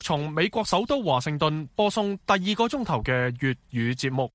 從美國首都華盛頓播送第2個鐘頭嘅粵語節目。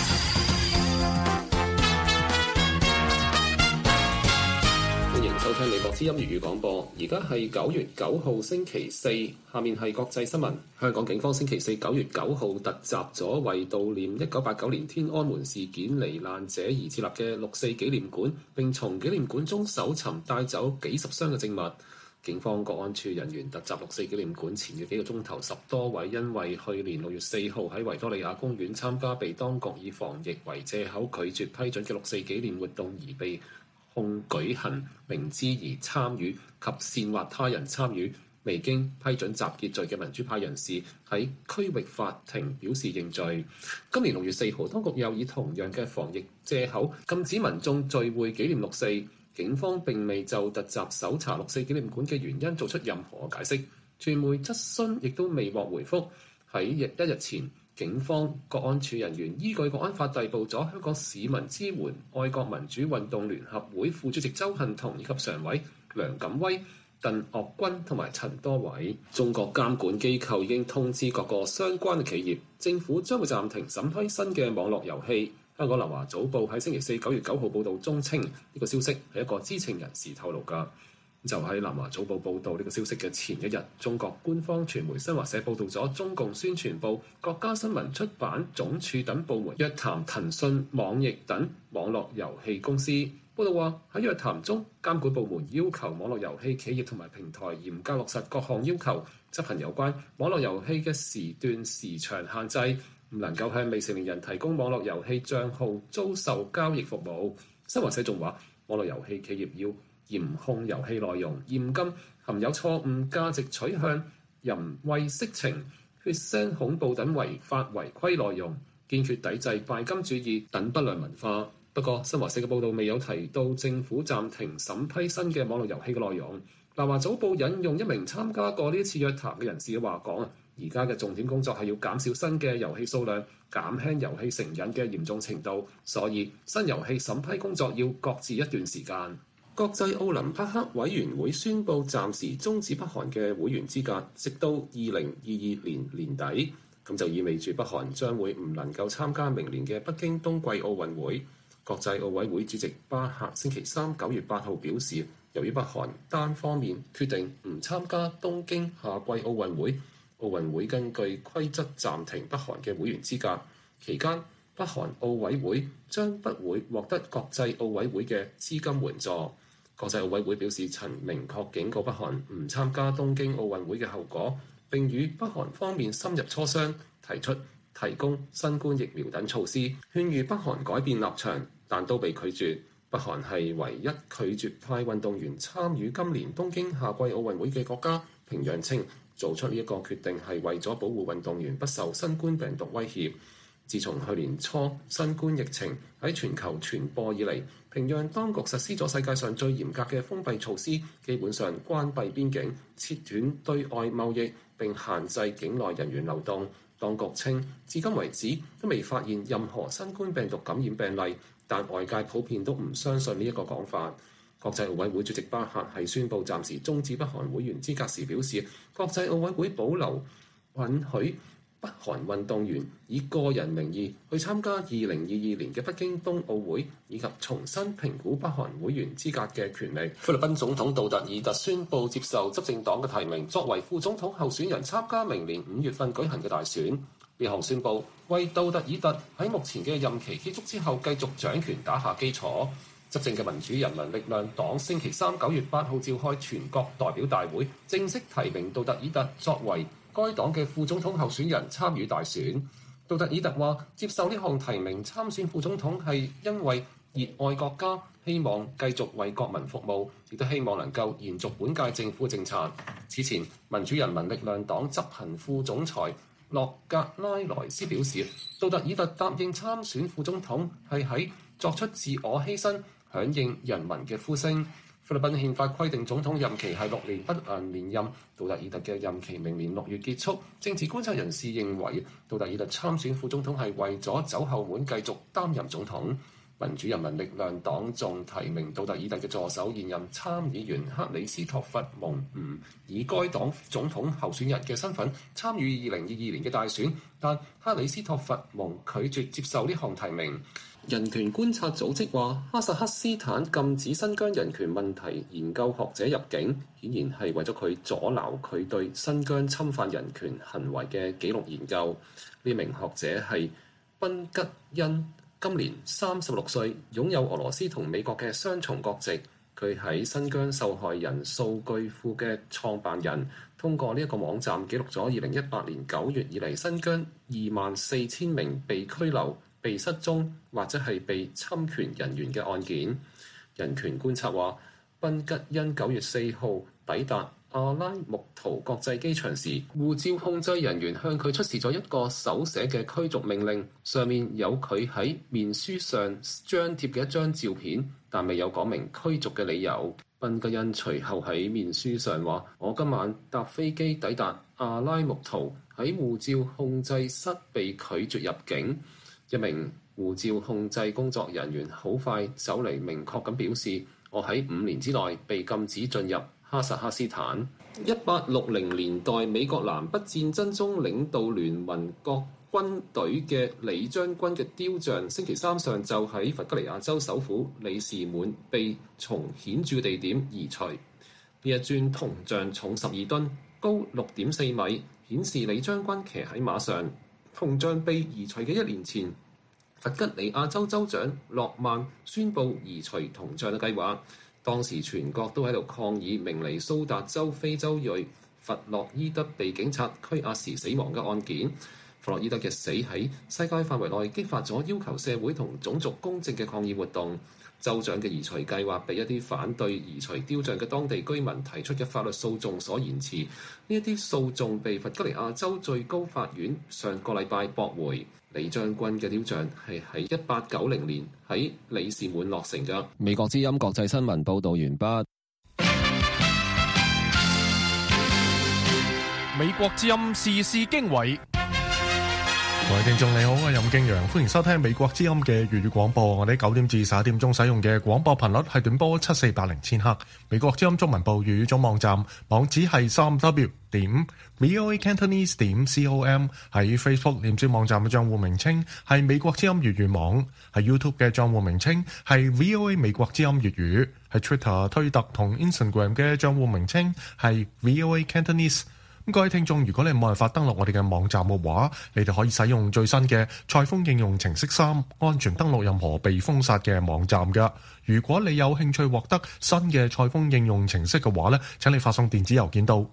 歡迎收聽美國之音粵語廣播。而家係9月9號星期四，下面係國際新聞。香港警方星期四9月9號突襲咗為悼念1989年天安門事件罹難者而設立嘅六四紀念館，並從紀念館中搜尋帶走幾十箱嘅證物。警方國安處人員突襲六四紀念館前嘅幾個鐘頭，10多位因為去年6月4號喺維多利亞公園參加被當局以防疫為藉口拒絕批准嘅六四紀念活動而被控舉行明知而參與及煽惑他人參與未經批准集結罪嘅民主派人士喺區域法庭表示認罪。今年6月4號，當局又以同樣嘅防疫藉口禁止民眾聚會紀念六四。警方並未就突襲搜查六四紀念館嘅原因做出任何解釋，傳媒質詢亦都未獲回覆。喺一日前，警方國安處人員依據國安法逮捕咗香港市民支援愛國民主運動聯合會副主席鄒幸彤以及常委梁錦威、鄧岳君同埋陳多偉。中國監管機構已經通知各個相關嘅企業，政府將會暫停審批新嘅網絡遊戲。香港南華早報喺星期四9月9號報導中稱，呢個消息係一個知情人士透露㗎。就喺南華早報報導呢個消息嘅前一日，中國官方傳媒新華社報導咗中共宣傳部、國家新聞出版總署等部門約談騰訊、網易等網絡遊戲公司。報導話喺約談中，監管部門要求網絡遊戲企業同埋平台嚴格落實各項要求，執行有關網絡遊戲嘅時段時長限制，唔能夠向未成年人提供網絡遊戲帳號租售交易服務。新華社仲話，網絡遊戲企業要嚴控遊戲內容，嚴禁含有錯誤價值取向、淫穢色情、血腥恐怖等違法違規內容，堅決抵制拜金主義等不良文化。不過，新華社嘅報導未有提到政府暫停審批新嘅網絡遊戲嘅內容。南華早報引用一名參加過呢次約談嘅人士嘅話講，而家嘅重點工作係要減少新嘅遊戲數量，減輕遊戲成癮嘅嚴重程度，所以新遊戲審批工作要擱置一段時間。國際奧林匹克委員會宣布暫時終止北韓嘅會員資格，直到2022年年底。咁就意味住北韓將會唔能夠參加明年嘅北京冬季奧運會。國際奧委會主席巴赫星期三9月8號表示，由於北韓單方面決定唔參加東京夏季奧運會，奧運會根據規則暫停北韓嘅會員資格。期間，北韓奧委會將不會獲得國際奧委會嘅資金援助。國際奧委會表示，曾明確警告北韓唔參加東京奧運會嘅後果，並與北韓方面深入磋商，提出提供新冠疫苗等措施，勸喻北韓改變立場，但都被拒絕。北韓係唯一拒絕派運動員參與今年東京夏季奧運會嘅國家。平壤稱做出呢一個決定係為咗保護運動員不受新冠病毒威脅。自從去年初新冠疫情喺全球傳播以嚟，平壤當局實施咗世界上最嚴格嘅封閉措施，基本上關閉邊境、切斷對外貿易並限制境內人員流動。當局稱至今為止都未發現任何新冠病毒感染病例，但外界普遍都唔相信呢一個講法。國際奧委會主席巴赫係宣布暫時終止北韓會員資格時表示，國際奧委會保留允許北韓運動員以個人名義去參加2022年嘅北京冬奧會，以及重新評估北韓會員資格嘅權力。菲律賓總統杜特爾特宣布接受執政黨嘅提名，作為副總統候選人參加明年5月份舉行嘅大選。呢項宣布為杜特爾特喺目前嘅任期結束之後繼續掌權打下基礎。執政嘅民主人民力量黨星期三9月8號召開全國代表大會，正式提名杜特爾特作為該黨嘅副總統候選人參與大選。杜特爾特話：接受呢項提名參選副總統係因為熱愛國家，希望繼續為國民服務，亦都希望能夠延續本屆政府政策。此前，民主人民力量黨執行副總裁洛格拉萊斯表示，杜特爾特答應參選副總統係喺作出自我犧牲，響應人民嘅呼聲。菲律賓憲法規定總統任期係6年，不能連任。杜特爾特嘅任期明年6月結束。政治觀察人士認為，杜特爾特參選副總統係為咗走後門繼續擔任總統。 民主人民力量黨仲提名杜特爾特嘅助手現任參議員克里斯托弗蒙吳，以該黨總統候選人嘅身份參與2022年嘅大選，但克里斯托弗蒙拒絕接受呢項提名。人權觀察組織話，哈薩克斯坦禁止新疆人權問題研究學者入境，顯然係為咗佢阻撓佢對新疆侵犯人權行為嘅紀錄研究。呢名學者係賓吉恩，今年36歲，擁有俄羅斯同美國嘅雙重國籍。佢喺新疆受害人數據庫嘅創辦人，通過呢一個網站記錄咗2018年9月以嚟新疆24000名被拘留、被失蹤或者係被侵權人員嘅案件。人權觀察話，賓吉恩9月4號抵達阿拉木圖國際機場時，護照控制人員向佢出示咗一個手寫嘅驅逐命令，上面有佢喺面書上張貼嘅一張照片，但未有講明驅逐嘅理由。賓吉恩隨後喺面書上話：我今晚搭飛機抵達阿拉木圖，喺護照控制室被拒絕入境。一名護照控制工作人員好快走嚟明確咁表示：我喺5年之內被禁止進入哈薩克斯坦。1860年代美國南北戰爭中領導聯盟國軍隊嘅李將軍嘅雕像，星期三上晝喺弗吉尼亞州首府里士滿被從顯著地點移除。呢一尊銅像重12噸，高6.4米，顯示李將軍騎喺馬上。銅像被移除嘅1年前，弗吉尼亞州州長諾曼宣布移除銅像嘅計劃。當時全國都喺度抗議明尼蘇達州非洲裔弗洛伊德被警察拘押時死亡嘅案件。弗洛伊德嘅死喺世界範圍內激發咗要求社會同種族公正嘅抗議活動。州長嘅移除計劃被一啲反對移除雕像嘅當地居民提出嘅法律訴訟所延遲。呢一啲訴訟被弗吉尼亞州最高法院上個禮拜駁回。李將軍嘅雕像係喺1890年喺里士滿落成嘅。美國之音國際新聞報導完畢。 美國之音時事經緯。 各位聽眾你好，我係任敬陽，歡迎收聽美國之音嘅粵語廣播。我哋9點至11點鐘使用嘅廣播頻率係短波7480千赫。美國之音中文部粵語總網站網址係3w.voacantonese.com， 喺 Facebook 臉書網站嘅賬戶名稱係美國之音粵語網，喺 YouTube 嘅賬戶名稱係 VOA 美國之音粵語，喺 Twitter 推特同 Instagram 嘅賬戶名稱係 VOA Cantonese。各位聽眾，如果你冇辦法登錄我哋嘅網站嘅話，你哋可以使用最新嘅賽風應用程式3，安全登錄任何被封殺嘅網站㗎。如果你有興趣獲得新嘅賽風應用程式嘅話咧，請你發送電子郵件到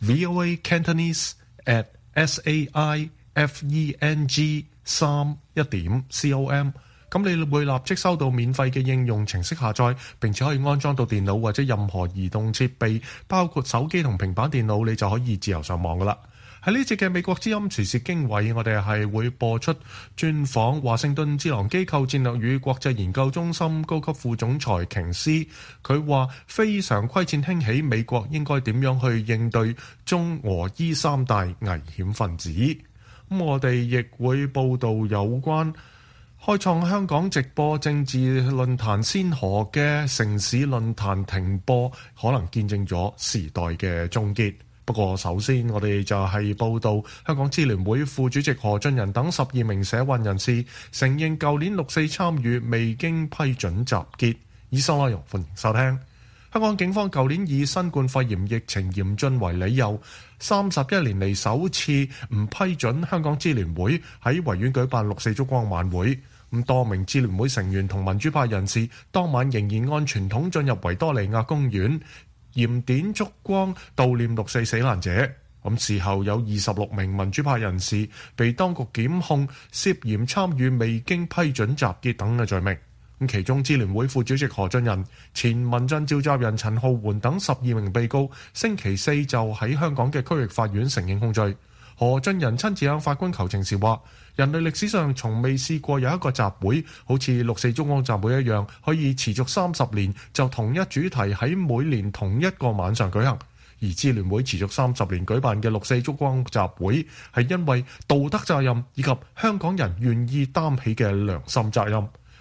voacantonese@saifeng3.com。咁你會立即收到免費嘅應用程式下載，並且可以安裝到電腦或者任何移動設備，包括手機同平板電腦，你就可以自由上網噶啦。喺呢節嘅美國之音時事經緯，我哋係會播出專訪華盛頓智囊機構戰略與國際研究中心高級副總裁瓊斯。佢話非常規戰興起，美國應該點樣去應對中俄伊三大危險分子。咁我哋亦會報道有關開創香港直播政治論壇先河嘅城市論壇停播，可能見證咗時代嘅終結。不過首先我哋就係報道香港支聯會副主席何俊仁等12名社運人士承認舊年6·4參與未經批准集結。以上內容歡迎收聽。香港警方舊年以新冠肺炎疫情嚴峻為理由，31年嚟首次唔批准香港支聯會喺維園舉辦6·4燭光晚會。多名支聯會成員同民主派人士當晚仍然按傳統進入維多利亞公園燃點燭光悼念6·4死難者。事後有26名民主派人士被當局檢控涉嫌參與未經批准集結等嘅罪名。其中支聯會副主席何俊仁、前民陣召集人陳浩桓等12名被告星期四就喺香港嘅區域法院承認控罪。何俊仁親自向法官求情時話：人類歷史上從未試過有一個集會好似6·4燭光集會一樣，可以持續30年，就同一主題喺每年同一個晚上舉行。而支聯會持續30年舉辦嘅6·4燭光集會，係因為道德責任以及香港人願意擔起嘅良心責任。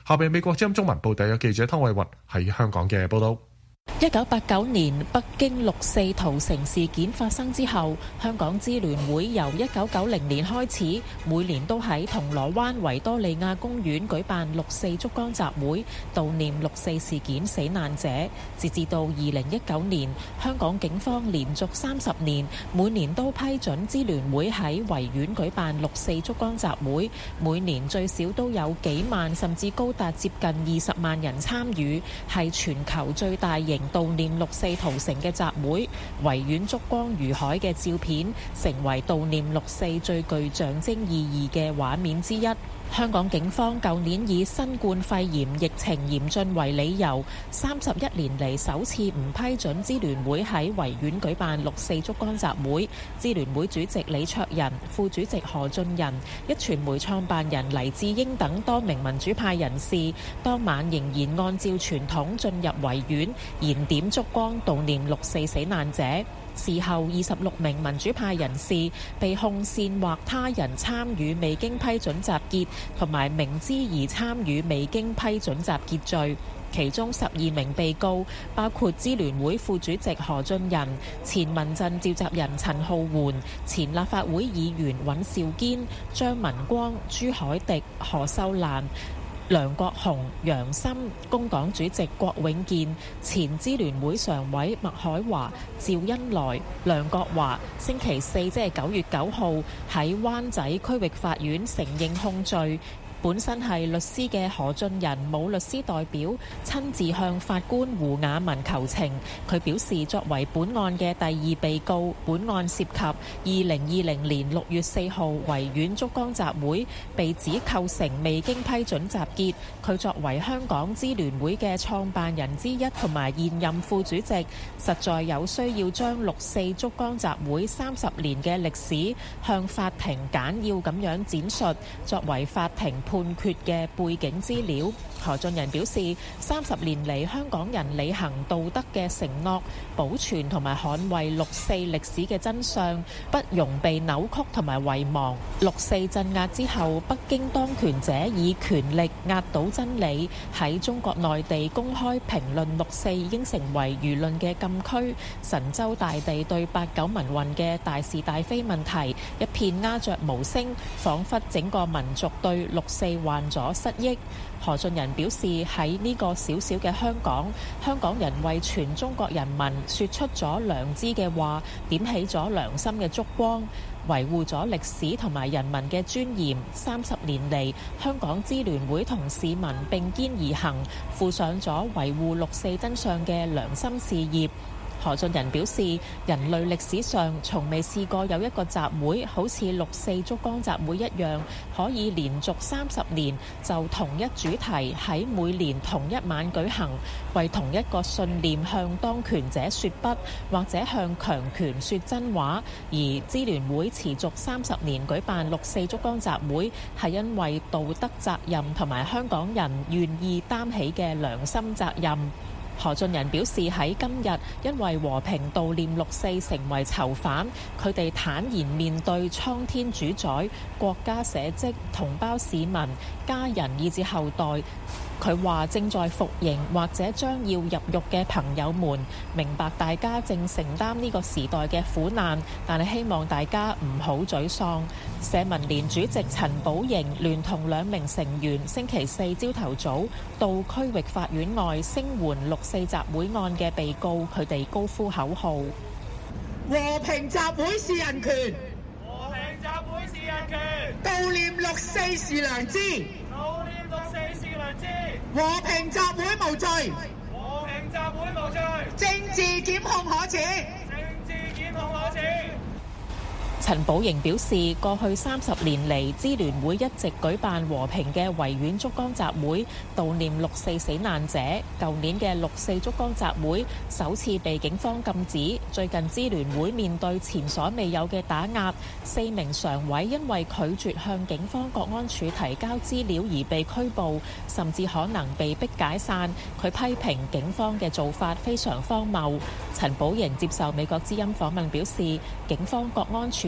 下邊美國之音中文部特約記者湯慧雲喺香港嘅報道。 1989年北京六四屠城事件發生之後，香港支聯會由1990年開始，每年都喺銅鑼灣維多利亞公園舉辦六四燭光集會，悼念六四事件死難者。截至到2019年，香港警方連續30年，每年都批准支聯會喺維園舉辦六四燭光集會，每年最少都有幾萬甚至高達接近20萬人參與，係全球最大型悼念六四屠城嘅集會。維園燭光如海嘅照片成為悼念六四最具象徵意義嘅畫面之一。香港警方舊年以新冠肺炎疫情嚴峻為理由，31年嚟首次唔批准支聯會喺維園舉辦六四燭光集會。支聯會主席李卓人、副主席何俊仁、壹傳媒創辦人黎智英等多名民主派人士，當晚仍然按照傳統進入維園燃點燭光悼念六四死難者。事後26名民主派人士被控煽惑他人參與未經批准集結同埋明知而參與未經批准集結罪，其中12名被告包括支聯會副主席何俊仁、前民陣召集人陳浩桓、前立法會議員尹兆堅、張文光、朱凱迪、何秀蘭、梁國雄、楊森、工黨主席郭永健、前支聯會常委麥海華、趙恩來、梁國華，星期四即係9月9號喺灣仔區域法院承認控罪。本身係律師嘅何俊仁冇律師代表，親自向法官胡雅文求情。佢表示，作為本案嘅第二被告，本案涉及2020年6月4號維園燭光集會，被指構成未經批准集結。佢作為香港支聯會嘅創辦人之一同埋現任副主席，實在有需要將六四燭光集會30年嘅歷史向法庭簡要咁樣展述，作為法庭判決嘅背景資料。何俊仁表示，30年嚟香港人履行道德嘅承諾，保存同埋捍衛六四歷史嘅真相，不容被扭曲同埋遺忘。六四鎮壓之後，北京當權者以權力壓倒真理，喺中國內地公開評論六四已經成為輿論嘅禁區。神州大地對8·9民運嘅大是大非問題一片鴉雀無聲，彷彿整個民族對六四患咗失憶。何俊仁表示，喺呢個小小嘅香港，香港人為全中國人民說出咗良知嘅話，點起咗良心嘅燭光，維護咗歷史同埋人民嘅尊嚴。30年嚟，香港支聯會同市民並肩而行，負上咗維護六四真相嘅良心事業。何俊仁表示，人類歷史上從未試過有一個集會好似六四燭光集會一樣，可以連續30年就同一主題喺每年同一晚舉行，為同一個信念向當權者說不，或者向強權說真話。而支聯會持續30年舉辦六四燭光集會，係因為道德責任同埋香港人願意擔起嘅良心責任。何俊仁表示，喺今日因為和平悼念六四成為囚犯，佢哋坦然面對蒼天主宰、國家社稷、同胞市民、家人以至後代。佢話正在服刑或者將要入獄嘅朋友們，明白大家正承擔呢個時代嘅苦難，但係希望大家唔好沮喪。社民連主席陳寶瑩聯同2名成員星期四朝頭早到區域法院外聲援六四集會案嘅被告，佢哋高呼口號： 和平集會是人權， 和平集會是人權， 悼念六四是良知， 悼念六四是良知， 和平集會無罪， 和平集會無罪， 政治檢控可恥， 政治檢控可恥。 陳寶瑩表示，過去30年嚟，支聯會一直舉辦和平嘅維園燭光集會，悼念六四死難者。舊年嘅六四燭光集會首次被警方禁止。最近支聯會面對前所未有嘅打壓，4名常委因為拒絕向警方國安處提交資料而被拘捕，甚至可能被逼解散。佢批評警方嘅做法非常荒謬。陳寶瑩接受美國之音訪問表示，警方國安處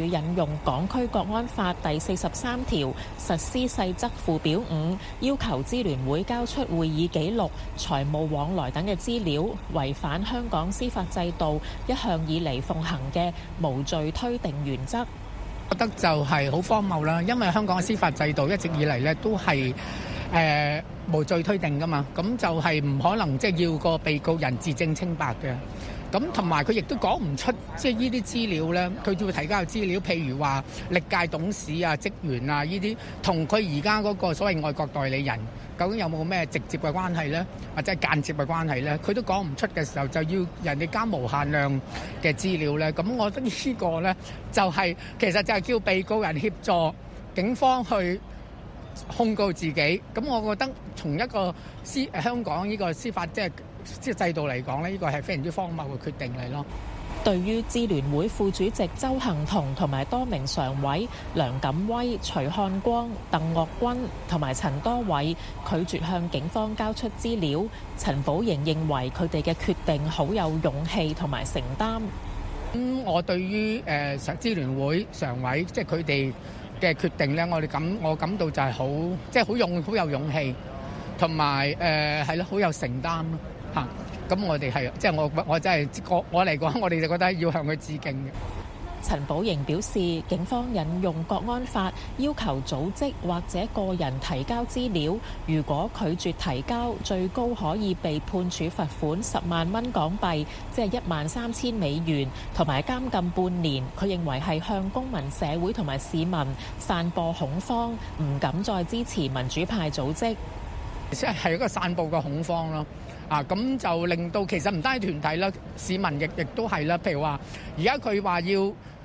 引用港區國安法第43條實施細則附表5，要求支聯會交出會議記錄、財務往來等嘅資料，違反香港司法制度一向以嚟奉行嘅無罪推定原則。 覺得就係好荒謬啦，因為香港嘅司法制度一直以嚟咧都係無罪推定噶嘛，咁就係唔可能即係要個被告人自證清白嘅。咁同埋佢亦都講唔出即係呢啲資料咧，佢就會提交嘅資料，譬如話歷屆董事啊、職員啊呢啲，同佢而家嗰個所謂外國代理人究竟有冇咩直接嘅關係咧，或者係間接嘅關係咧，佢都講唔出嘅時候，就要人哋加無限量嘅資料咧。咁我覺得呢個咧就係其實就係叫被告人協助警方去控告自己。咁我覺得從一個香港呢個司法即係制度嚟講呢，呢個係非常之荒謬嘅決定嚟咯。 對於支聯會副主席鄒幸彤同埋多名常委梁錦威、徐漢光、鄧岳君同埋陳多偉拒絕向警方交出資料，陳寶瑩認為佢哋嘅決定好有勇氣同埋承擔。 我對於支聯會常委即係佢哋嘅決定呢，我感到就係好即係好有勇氣，同埋係咯好有承擔咯嚇。咁我哋係即係我真係我嚟講，我哋就覺得要向佢致敬嘅。 陳寶瑩表示，警方引用國安法要求組織或者個人提交資料，如果拒絕提交，最高可以被判處罰款10萬蚊港幣，即係13000美元，同埋監禁半年。佢認為係向公民社會同埋市民散播恐慌，唔敢再支持民主派組織。 即係一個散佈嘅恐慌咯。咁就令到其實唔單係團體啦，市民亦都係啦。譬如話，而家佢話要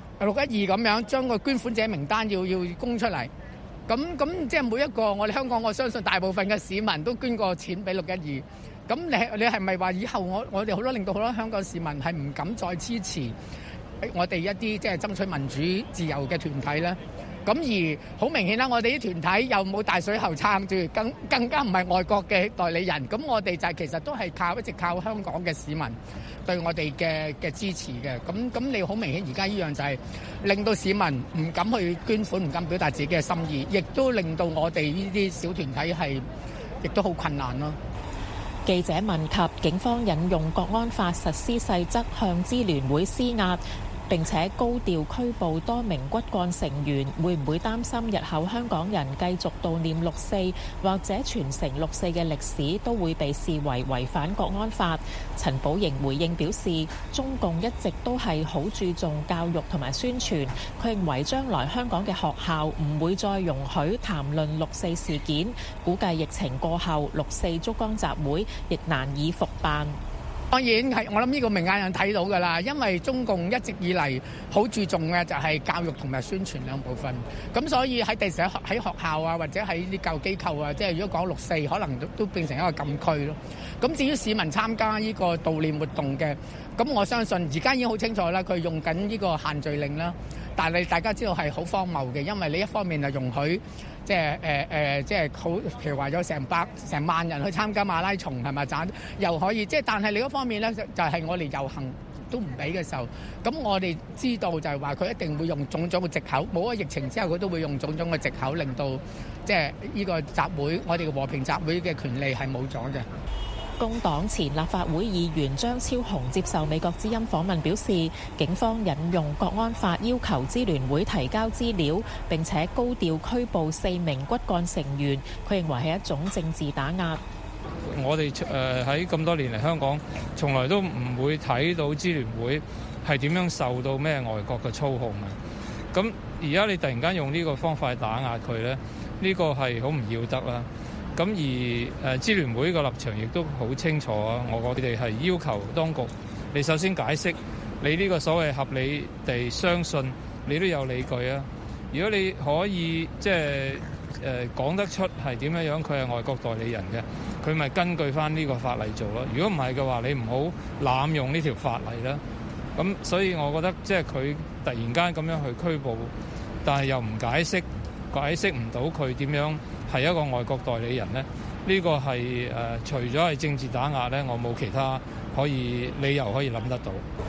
612咁樣將個捐款者名單要公出嚟，咁即係每一個我哋香港，我相信大部分嘅市民都捐過錢俾612。咁你係咪話以後我哋好多令到好多香港市民係唔敢再支持我哋一啲即係爭取民主自由嘅團體咧？咁而好明顯啦，我哋啲團體又冇大水喉撐住，更加唔係外國嘅代理人。咁我哋就其實都係一直靠香港嘅市民對我哋嘅支持嘅。咁你好明顯而家呢樣就係令到市民唔敢去捐款，唔敢表達自己嘅心意，亦都令到我哋呢啲小團體係亦都好困難咯。 記者問及警方引用國安法實施細則向支聯會施壓，並且高調拘捕多名骨幹成員，會唔會擔心日後香港人繼續悼念六四或者傳承六四嘅歷史都會被視為違反國安法？陳寶瑩回應表示，中共一直都係好注重教育同埋宣傳，佢認為將來香港嘅學校唔會再容許談論六四事件，估計疫情過後六四燭光集會亦難以復辦。 當然係，我諗呢個明眼人睇到㗎啦，因為中共一直以嚟好注重嘅就係教育同埋宣傳兩部分，咁所以喺第時喺學校啊，或者喺啲教育機構啊，即係如果講六四，可能都變成一個禁區咯。咁至於市民參加呢個悼念活動嘅，咁我相信而家已經好清楚啦，佢用緊呢個限聚令啦，但係大家知道係好荒謬嘅，因為你一方面就容許即係好，譬如話有成萬人去參加馬拉松係咪？又可以即係，但係另一方面咧，就係我哋遊行都唔俾嘅時候，咁我哋知道就係話佢一定會用種種嘅藉口，冇咗疫情之後，佢都會用種種嘅藉口，令到即係呢個集會，我哋嘅和平集會嘅權利係冇咗嘅。 工黨前立法會議員張超雄接受美國之音訪問表示，警方引用國安法要求支聯會提交資料，並且高調拘捕4名骨幹成員，佢認為係一種政治打壓。 我哋喺咁多年嚟香港，從來都唔會睇到支聯會係點樣受到咩外國嘅操控嘅。咁而家你突然間用呢個方法去打壓佢咧，呢個係好唔要得啦。咁而支聯會個立場亦都好清楚啊！我哋係要求當局，你首先解釋你呢個所謂合理地相信，你都有理據啊！如果你可以即係講得出係點樣，佢係外國代理人嘅，佢咪根據翻呢個法例做咯。如果唔係嘅話，你唔好濫用呢條法例啦。咁所以我覺得即係佢突然間咁樣去拘捕，但係又唔解釋唔到佢點樣係一個外國代理人呢？呢個係除咗係政治打壓呢，我冇其他理由可以諗得到。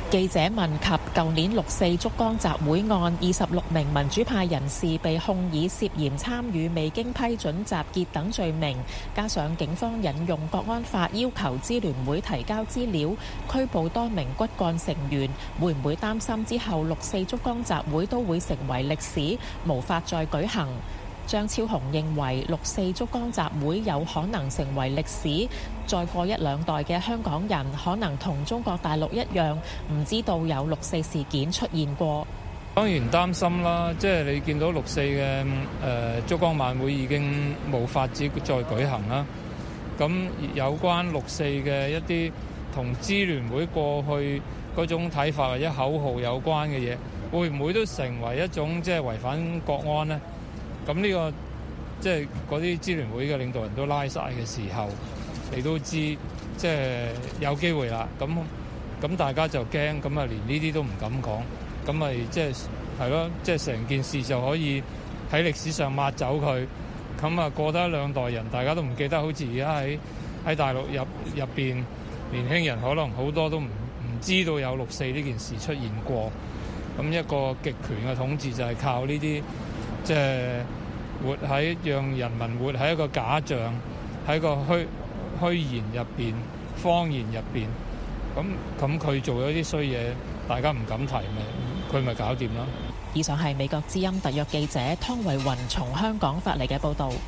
記者問及舊年六四燭光集會案26名民主派人士被控以涉嫌參與未經批准集結等罪名，加上警方引用國安法要求支聯會提交資料，拘捕多名骨幹成員，會唔會擔心之後六四燭光集會都會成為歷史，無法再舉行？張超雄認為六四燭光集會有可能成為歷史，再過一兩代嘅香港人可能同中國大陸一樣，唔知道有六四事件出現過。 當然擔心啦，即係你見到六四嘅燭光晚會已經無法子再舉行啦。咁有關六四嘅一啲同支聯會過去嗰種睇法或者口號有關嘅嘢，會唔會都成為一種即係違反國安呢？咁呢個即係嗰啲支聯會嘅領導人都拉晒嘅時候，你都知即係有機會啦。咁大家就驚，咁啊連呢啲都唔敢講，咁咪即係咯，即係成件事就可以喺歷史上抹走佢。咁啊過得一兩代人，大家都唔記得，好似而家喺大陸入邊，年輕人可能好多都唔知道有六四呢件事出現過。咁一個極權嘅統治就係靠呢啲。即係讓人民活喺一個假象，喺個虛言入邊、謊言入邊。咁佢做咗啲衰嘢，大家唔敢提，佢咪搞掂咯。 以上係美國之音特約記者湯慧雲從香港發嚟嘅報導。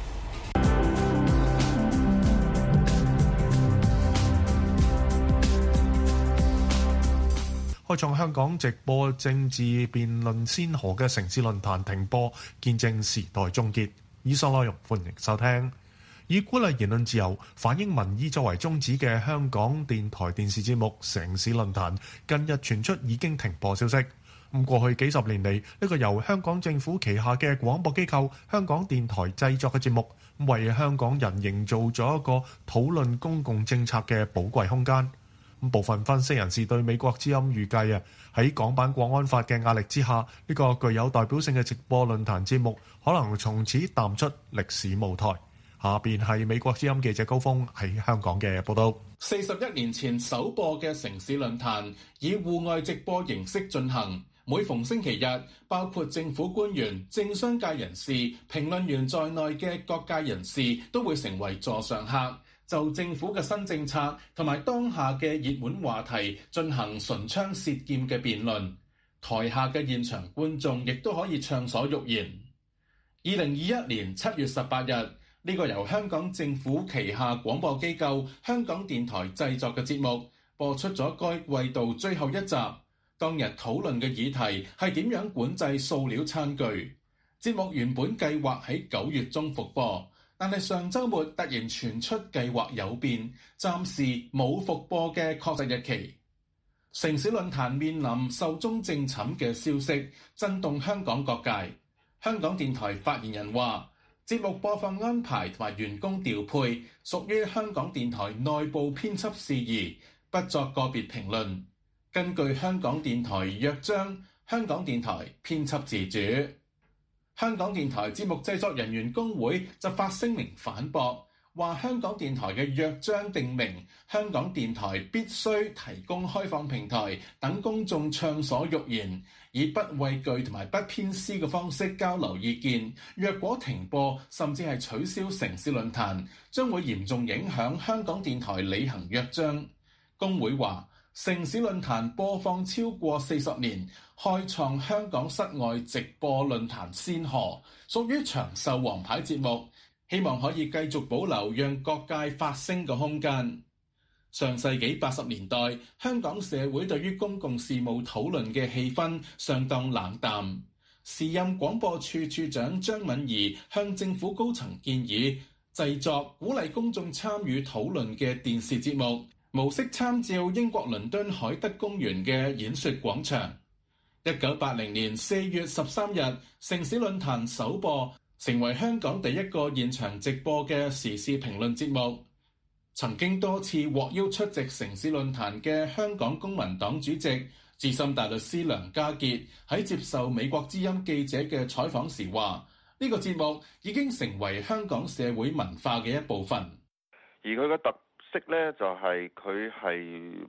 開創香港直播政治辯論先河嘅城市論壇停播，見證時代終結。以上內容歡迎收聽。以鼓勵言論自由、反映民意作為宗旨嘅香港電台電視節目《城市論壇》近日傳出已經停播消息。過去幾十年嚟，呢個由香港政府旗下嘅廣播機構香港電台製作嘅節目，為香港人營造咗一個討論公共政策嘅寶貴空間。部分分析人士對美國之音預計喺港版國安法嘅壓力之下，呢個具有代表性嘅直播論壇節目可能從此淡出歷史舞台。下邊係美國之音記者高峰喺香港嘅報道。 41年前首播嘅城市論壇以戶外直播形式進行，每逢星期日，包括政府官員、政商界人士、評論員在內嘅各界人士都會成為座上客，就政府嘅新政策同埋當下嘅熱門話題進行唇槍舌劍嘅辯論。台下嘅現場觀眾亦都可以暢所欲言。2021年7月18日，呢個由香港政府旗下廣播機構香港電台製作嘅節目播出咗該季度最後一集。當日討論嘅議題係點樣管制塑料餐具。節目原本計劃喺9月中復播，但係上週末突然傳出計劃有變，暫時冇復播嘅確實日期。城市論壇面臨壽終正寢嘅消息，震動香港各界。香港電台發言人話，節目播放安排同埋員工調配屬於香港電台內部編輯事宜，不作個別評論。根據香港電台約章，香港電台編輯自主。香港電台節目製作人員工會就發聲明反駁，話香港電台嘅約章訂明，香港電台必須提供開放平台，等公眾暢所欲言，以不畏懼同埋不偏私嘅方式交流意見。若果停播甚至係取消城市論壇，將會嚴重影響香港電台履行約章。工會話，城市論壇播放超過40年，開創香港室外直播論壇先河，屬於長壽王牌節目，希望可以繼續保留讓各界發聲嘅空間。上世紀80年代，香港社會對於公共事務討論嘅氣氛相當冷淡。時任廣播處處長張敏儀向政府高層建議，製作鼓勵公眾參與討論嘅電視節目，模式參照英國倫敦海德公園嘅演說廣場。1980年4月13日，城市論壇首播，成為香港第一個現場直播嘅時事評論節目。曾經多次獲邀出席城市論壇嘅香港公民黨主席、資深大律師梁家傑喺接受美國之音記者嘅採訪時話，呢個節目已經成為香港社會文化嘅一部分。 而佢嘅特色呢，就係佢係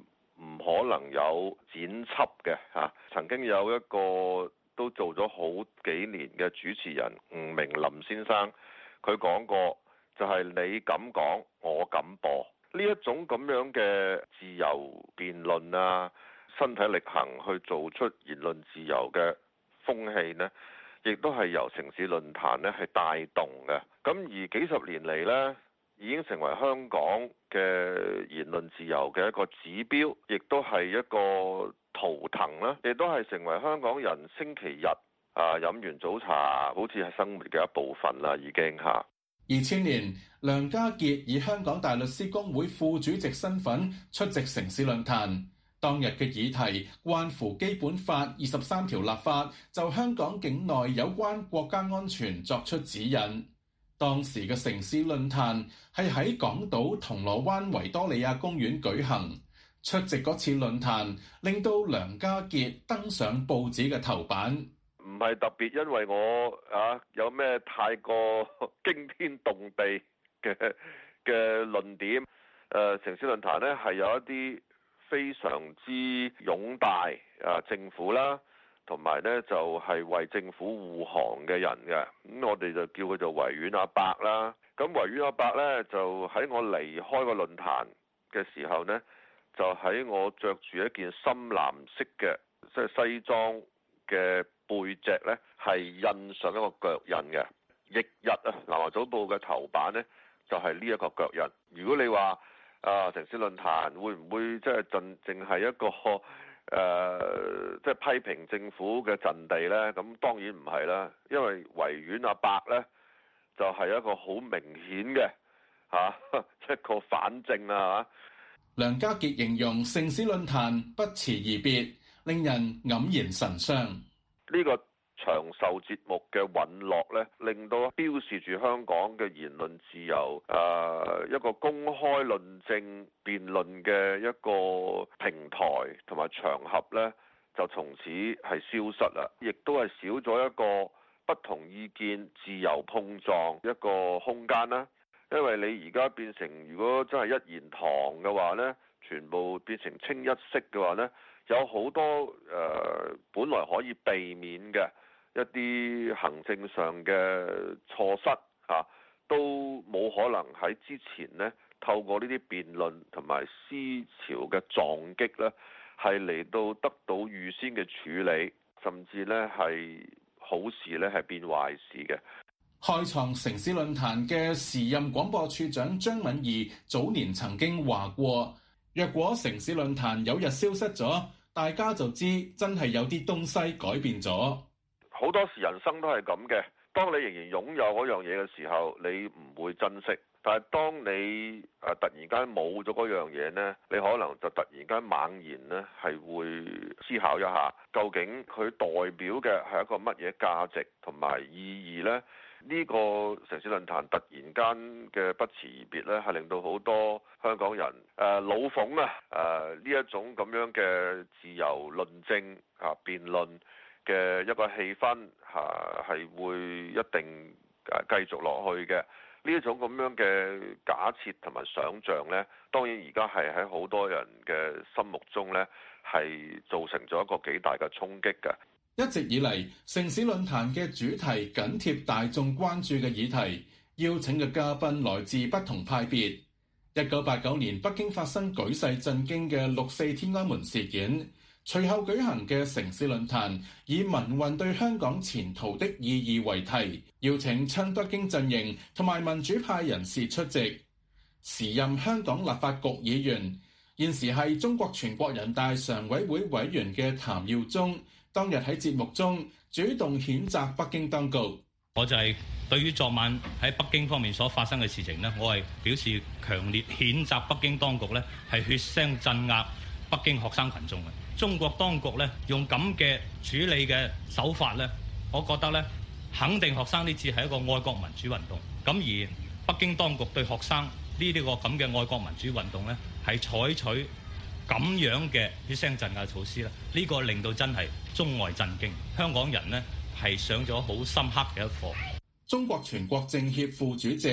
唔可能有剪輯嘅嚇。曾經有一個都做咗好幾年嘅主持人吳明林先生，佢講過就係你敢講，我敢播，呢一種咁樣嘅自由辯論啊，身體力行去做出言論自由嘅風氣呢，亦都係由城市論壇呢係帶動嘅。咁而幾十年嚟呢，已經成為香港嘅言論自由嘅一個指標，亦都係一個圖騰啦，亦都係成為香港人星期日飲完早茶，好似係生活嘅一部分啦，已經嚇。 2000年，梁家傑以香港大律師公會副主席身份出席城市論壇。當日嘅議題關乎基本法23條立法，就香港境內有關國家安全作出指引。當時嘅城市論壇係喺港島銅鑼灣維多利亞公園舉行。出席嗰次論壇，令到梁家傑登上報紙嘅頭版。 唔係特別因為我有咩太過驚天動地嘅論點。城市論壇呢係有一啲非常之擁戴政府啦，同埋呢就係為政府護航嘅人嘅。咁我哋就叫佢做維園阿伯啦。咁維園阿伯呢，就喺我離開個論壇嘅時候呢，就喺我着住一件深藍色嘅即係西裝嘅背脊呢，係印上一個腳印嘅。翌日南華早報嘅頭版呢，就係呢一個腳印。如果你話城市論壇會唔會即係淨係一個即係批評政府嘅陣地呢？咁當然唔係啦，因為維園阿伯呢，就係一個好明顯嘅一個反證啦。 梁家傑形容城市論壇不辭而別，令人黯然神傷。 呢個長壽節目嘅隕落呢，令到標示住香港嘅言論自由一個公開論證辯論嘅一個平台同埋場合呢，就從此係消失啦，亦都係少咗一個不同意見自由碰撞一個空間啦。因為你而家變成如果真係一言堂嘅話呢，全部變成清一色嘅話呢，有好多本來可以避免嘅一啲行政上嘅錯失都冇可能喺之前呢透過呢啲辯論同埋思潮嘅撞擊呢，係嚟到得到預先嘅處理，甚至呢係好事呢係變壞事嘅。 開創城市論壇嘅時任廣播處長張敏儀早年曾經話過，若果城市論壇有日消失咗，大家就知真係有啲東西改變咗。 好多時人生都係咁嘅，當你仍然擁有嗰樣嘢嘅時候，你唔會珍惜。但係當你突然間冇咗嗰樣嘢呢，你可能就突然間猛然呢係會思考一下，究竟佢代表嘅係一個乜嘢價值同埋意義呢？呢個城市論壇突然間嘅不辭而別咧，係令到好多香港人老諷呢一種咁樣嘅自由論證辯論嘅一個氣氛係會一定繼續落去嘅。呢一種咁樣嘅假設同埋想像呢，當然而家係喺好多人嘅心目中呢，係造成咗一個幾大嘅衝擊嘅。 一直以嚟，城市論壇嘅主題緊貼大眾關注嘅議題，邀請嘅嘉賓來自不同派別。1989年北京發生舉世震驚嘅6·4天安門事件，隨後舉行嘅城市論壇以民運對香港前途的意義為題，邀請親北京陣營同埋民主派人士出席。時任香港立法局議員，現時係中國全國人大常委會委員嘅譚耀宗，當日喺節目中主動譴責北京當局。 我就係對於昨晚喺北京方面所發生嘅事情呢，我係表示強烈譴責北京當局呢係血腥鎮壓北京學生群眾嘅。中國當局呢用咁嘅處理嘅手法呢，我覺得呢肯定學生呢次係一個愛國民主運動。咁而北京當局對學生呢個咁嘅愛國民主運動呢，係採取咁樣嘅血腥鎮壓措施咧，呢個令到真係中外震驚，香港人呢係上咗好深刻嘅一課。 中國全國政協副主席、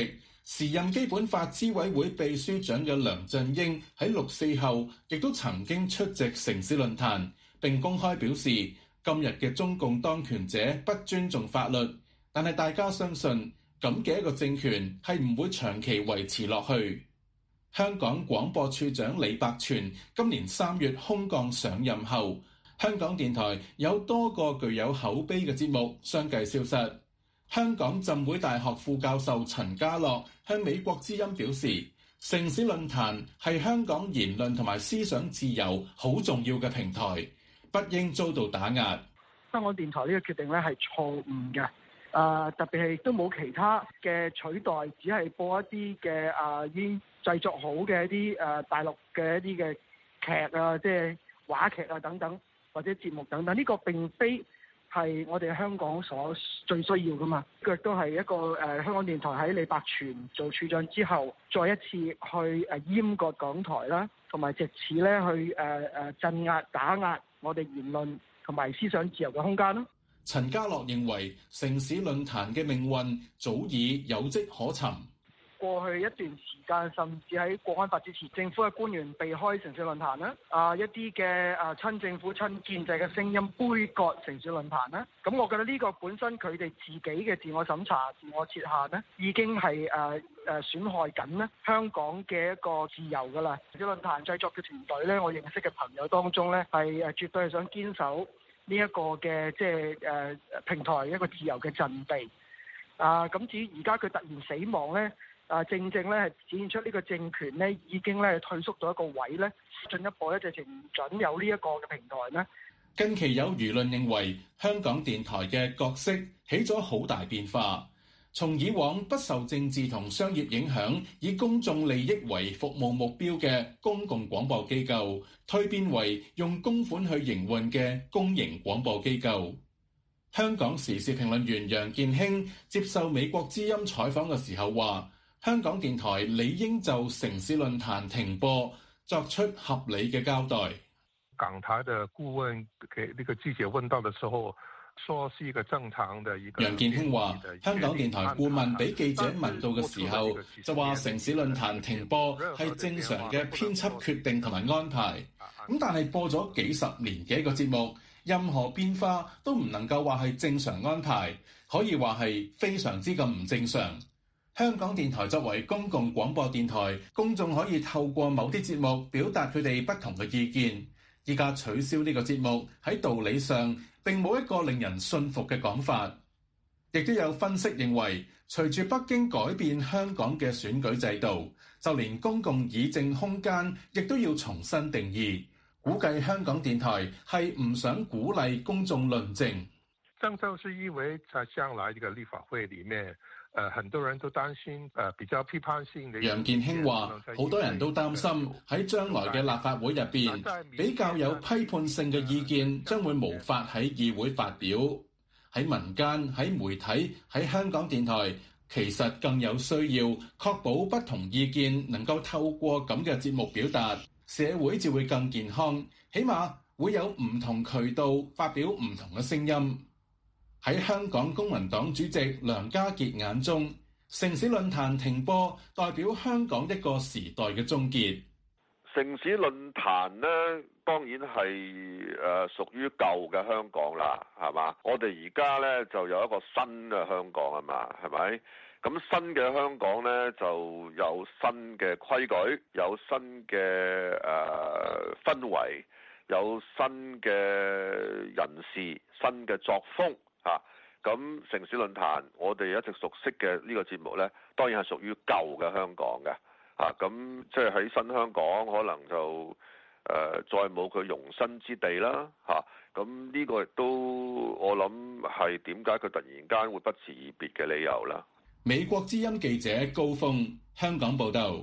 時任基本法諮委會秘書長嘅梁振英喺6·4後亦都曾經出席城市論壇，並公開表示今日嘅中共當權者不尊重法律，但係大家相信咁嘅一個政權係唔會長期維持落去。香港廣播處長李百全今年3月空降上任後，香港電台有多個具有口碑嘅節目相繼消失。香港浸會大學副教授陳家樂向美國之音表示，城市論壇係香港言論同埋思想自由好重要嘅平台，不應遭到打壓。 香港電台呢個決定咧係錯誤嘅，特別係都冇其他嘅取代，只係播一啲嘅已經製作好嘅一啲大陸嘅一啲嘅劇啊，即係話劇啊等等，或者節目等等，呢個並非係我哋香港所最需要噶嘛。佢亦都係一個香港電台喺李百全做處長之後，再一次去閹割港台啦，同埋藉此咧去鎮壓打壓我哋言論同埋思想自由嘅空間咯。 陳家樂認為城市論壇嘅命運早已有跡可尋。 過去一段時間，甚至喺國安法之前，政府嘅官員避開城市論壇啦，一啲嘅親政府、親建制嘅聲音杯葛城市論壇啦。咁我覺得呢個本身佢哋自己嘅自我審查、自我設限呢，已經係損害緊呢香港嘅一個自由㗎啦。城市論壇製作嘅團隊呢，我認識嘅朋友當中呢，係絕對係想堅守呢一個嘅即係平台一個自由嘅陣地。咁至於而家佢突然死亡呢，正正咧係展現出呢個政權咧已經咧退縮到一個位咧，進一步咧就唔準有呢一個嘅平台咧。 近期有輿論認為香港電台嘅角色起咗好大變化，從以往不受政治同商業影響，以公眾利益為服務目標嘅公共廣播機構，蛻變為用公款去營運嘅公營廣播機構。香港時事評論員楊健興接受美國之音採訪嘅時候話，香港電台理應就城市論壇停播作出合理嘅交代。 港台的顧問給那個記者問到的時候，說是一個正常的一個。 楊健興話，香港電台顧問俾記者問到嘅時候，就話城市論壇停播係正常嘅編輯決定同埋安排。咁但係播咗幾十年嘅一個節目，任何變化都唔能夠話係正常安排，可以話係非常之咁唔正常。香港電台作為公共廣播電台，公眾可以透過某啲節目表達佢哋不同嘅意見。依家取消呢個節目，喺道理上並冇一個令人信服嘅講法。亦都有分析認為，隨住北京改變香港嘅選舉制度，就連公共議政空間亦都要重新定義。估計香港電台係唔想鼓勵公眾論政。 正正是因為在將來這個立法會裡面，很多人都擔心比較批判性嘅。 楊健興話，好多人都擔心喺將來嘅立法會入邊，比較有批判性嘅意見將會無法喺議會發表。喺民間、喺媒體、喺香港電台，其實更有需要確保不同意見能夠透過咁嘅節目表達，社會就會更健康，起碼會有唔同渠道發表唔同嘅聲音。喺香港公民黨主席梁家傑眼中，城市論壇停播代表香港一個時代嘅終結。 城市論壇呢，當然係屬於舊嘅香港啦，係嘛？我哋而家呢，就有一個新嘅香港啊嘛，係咪？咁新嘅香港呢，就有新嘅規矩，有新嘅氛圍，有新嘅人士，新嘅作風。咁城市論壇，我哋一直熟悉嘅呢個節目呢，當然係屬於舊嘅香港嘅。咁即係喺新香港，可能就再冇佢容身之地啦。咁呢個亦都我諗係點解佢突然間會不辭而別嘅理由啦。 美國之音記者高峰，香港報導。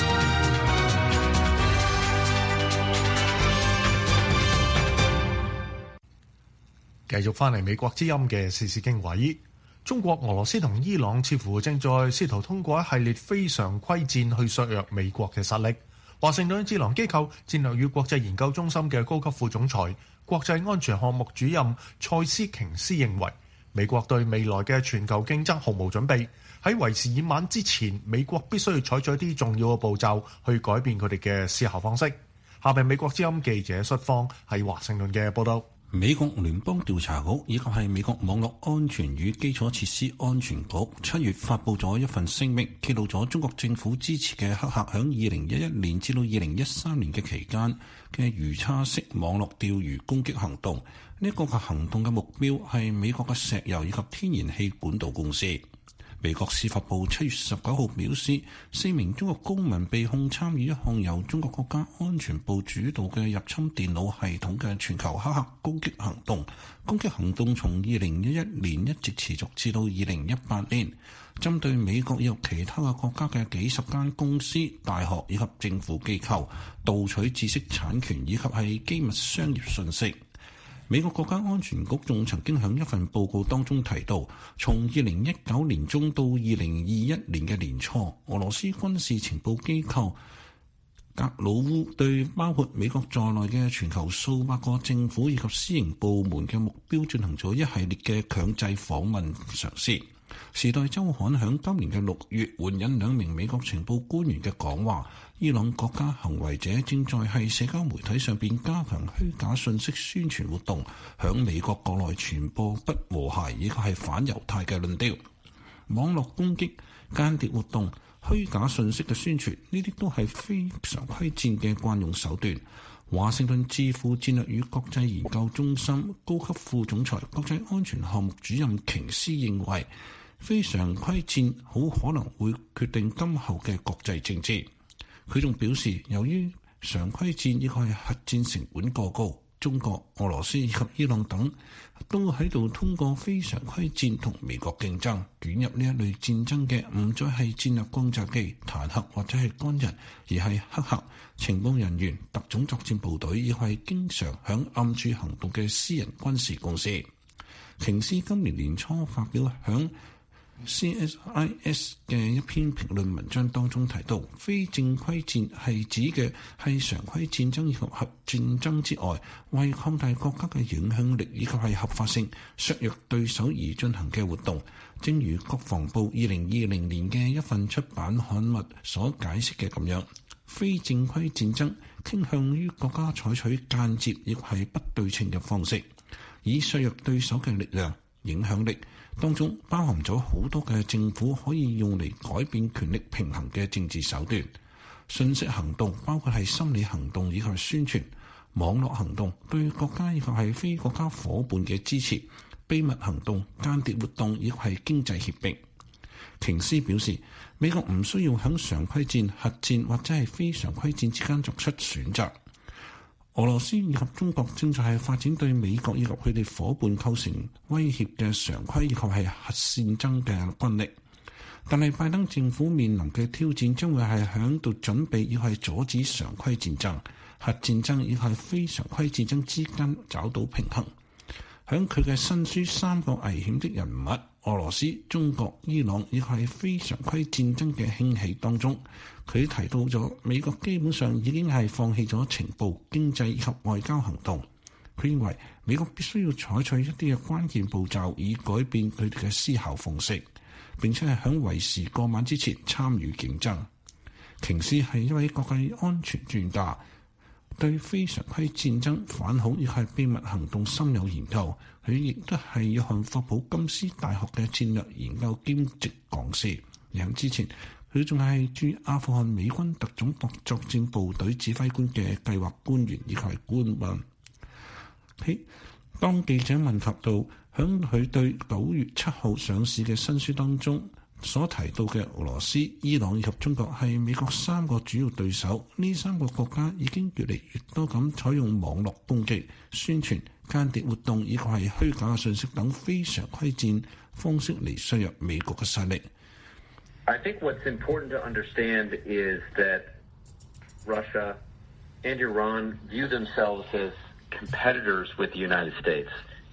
繼續翻嚟美國之音嘅時事經緯，中國、俄羅斯同伊朗似乎正在試圖通過一系列非常規戰去削弱美國嘅實力。華盛頓智囊機構戰略與國際研究中心嘅高級副總裁、國際安全項目主任蔡斯瓊斯認為， 美國對未來嘅全球競爭毫無準備。喺為時已晚之前，美國必須要採取一啲重要嘅步驟去改變佢哋嘅思考方式。下面美國之音記者率方喺華盛頓嘅報道。 美國聯邦調查局以及係美國網絡安全與基礎設施安全局7月發布咗一份聲明，揭露咗中國政府支持嘅黑客響2011年至到2013年嘅期間嘅魚叉式網絡釣魚攻擊行動。呢個嘅行動嘅目標係美國嘅石油以及天然氣管道公司。美國司法部7月19號表示，4名中國公民被控參與一項由中國國家安全部主導嘅入侵電腦系統嘅全球黑客攻擊行動。攻擊行動從2011年一直持續至到2018年，針對美國以及其他嘅國家嘅幾十間公司、大學以及政府機構，盜取知識產權以及係機密商業信息。美國國家安全局仲曾經喺一份報告當中提到，從2019年中到2021年嘅年初，俄羅斯軍事情報機構格魯烏對包括美國在內嘅全球數百個政府以及私營部門嘅目標進行咗一系列嘅強制訪問嘗試。時代週刊喺今年嘅6月援引2名美國情報官員嘅講話，伊朗國家行為者正在喺社交媒體上邊加強虛假信息宣傳活動，響美國國內傳播不和諧以及係反猶太嘅論調。網絡攻擊、間諜活動、虛假信息嘅宣傳，呢啲都係非常規戰嘅慣用手段。華盛頓智庫戰略與國際研究中心高級副總裁、國際安全項目主任瓊斯認為，非常規戰好可能會決定今後嘅國際政治。佢仲表示，由於常規戰以及係核戰成本過高，中國、俄羅斯以及伊朗等都喺度通過非常規戰同美國競爭。捲入呢一類戰爭嘅唔再係戰略轟炸機、坦克或者係軍人，而係黑客、情報人員、特種作戰部隊，亦係經常響暗處行動嘅私人軍事公司。瓊斯今年年初發表響CSIS 嘅一篇評論文章當中提到，非正規戰係指嘅係常規戰爭以及核戰爭之外，為擴大國家嘅影響力以及係合法性削弱對手而進行嘅活動。正如國防部2020年嘅一份出版刊物所解釋嘅咁樣，非正規戰爭傾向於國家採取間接亦係不對稱嘅方式，以削弱對手嘅力量、影響力。當中包含咗好多嘅政府可以用嚟改變權力平衡嘅政治手段。信息行動包括係心理行動以及係宣傳，網絡行動對國家以及係非國家夥伴嘅支持，秘密行動、間諜活動以及係經濟協定。瓊斯表示，美國唔需要喺常規戰、核戰或者係非常規戰之間作出選擇。俄羅斯以及中國正在係發展對美國以及佢哋夥伴構成威脅嘅常規以及係核戰爭嘅軍力，但係拜登政府面臨嘅挑戰將會係喺度準備要係阻止常規戰爭、核戰爭以及係非常規戰爭之間找到平衡。喺佢嘅新書《3個危險的人物：俄羅斯、中國、伊朗以及係非常規戰爭嘅興起》當中，佢提到咗美國基本上已經係放棄咗情報、經濟以及外交行動。佢認為美國必須要採取一啲嘅關鍵步驟，以改變佢哋嘅思考方式，並且係喺為時過晚之前參與競爭。瓊斯係一位國際安全專家，對非常規戰爭、反恐以及秘密行動深有研究。佢亦都係約翰霍普金斯大學嘅戰略研究兼職講師。而之前，佢仲係駐阿富汗美軍特種作戰部隊指揮官嘅計劃官員以及係官員。當記者問及到響佢對9月7號上市嘅新書當中所提到嘅俄羅斯、伊朗以及中國係美國3個主要對手，呢3個國家已經越嚟越多咁採用網絡攻擊、宣傳、間諜活動以及係虛假嘅信息等非常規戰方式嚟削弱美國嘅勢力。 I think what's important to understand is that Russia and Iran view themselves as competitors with the United States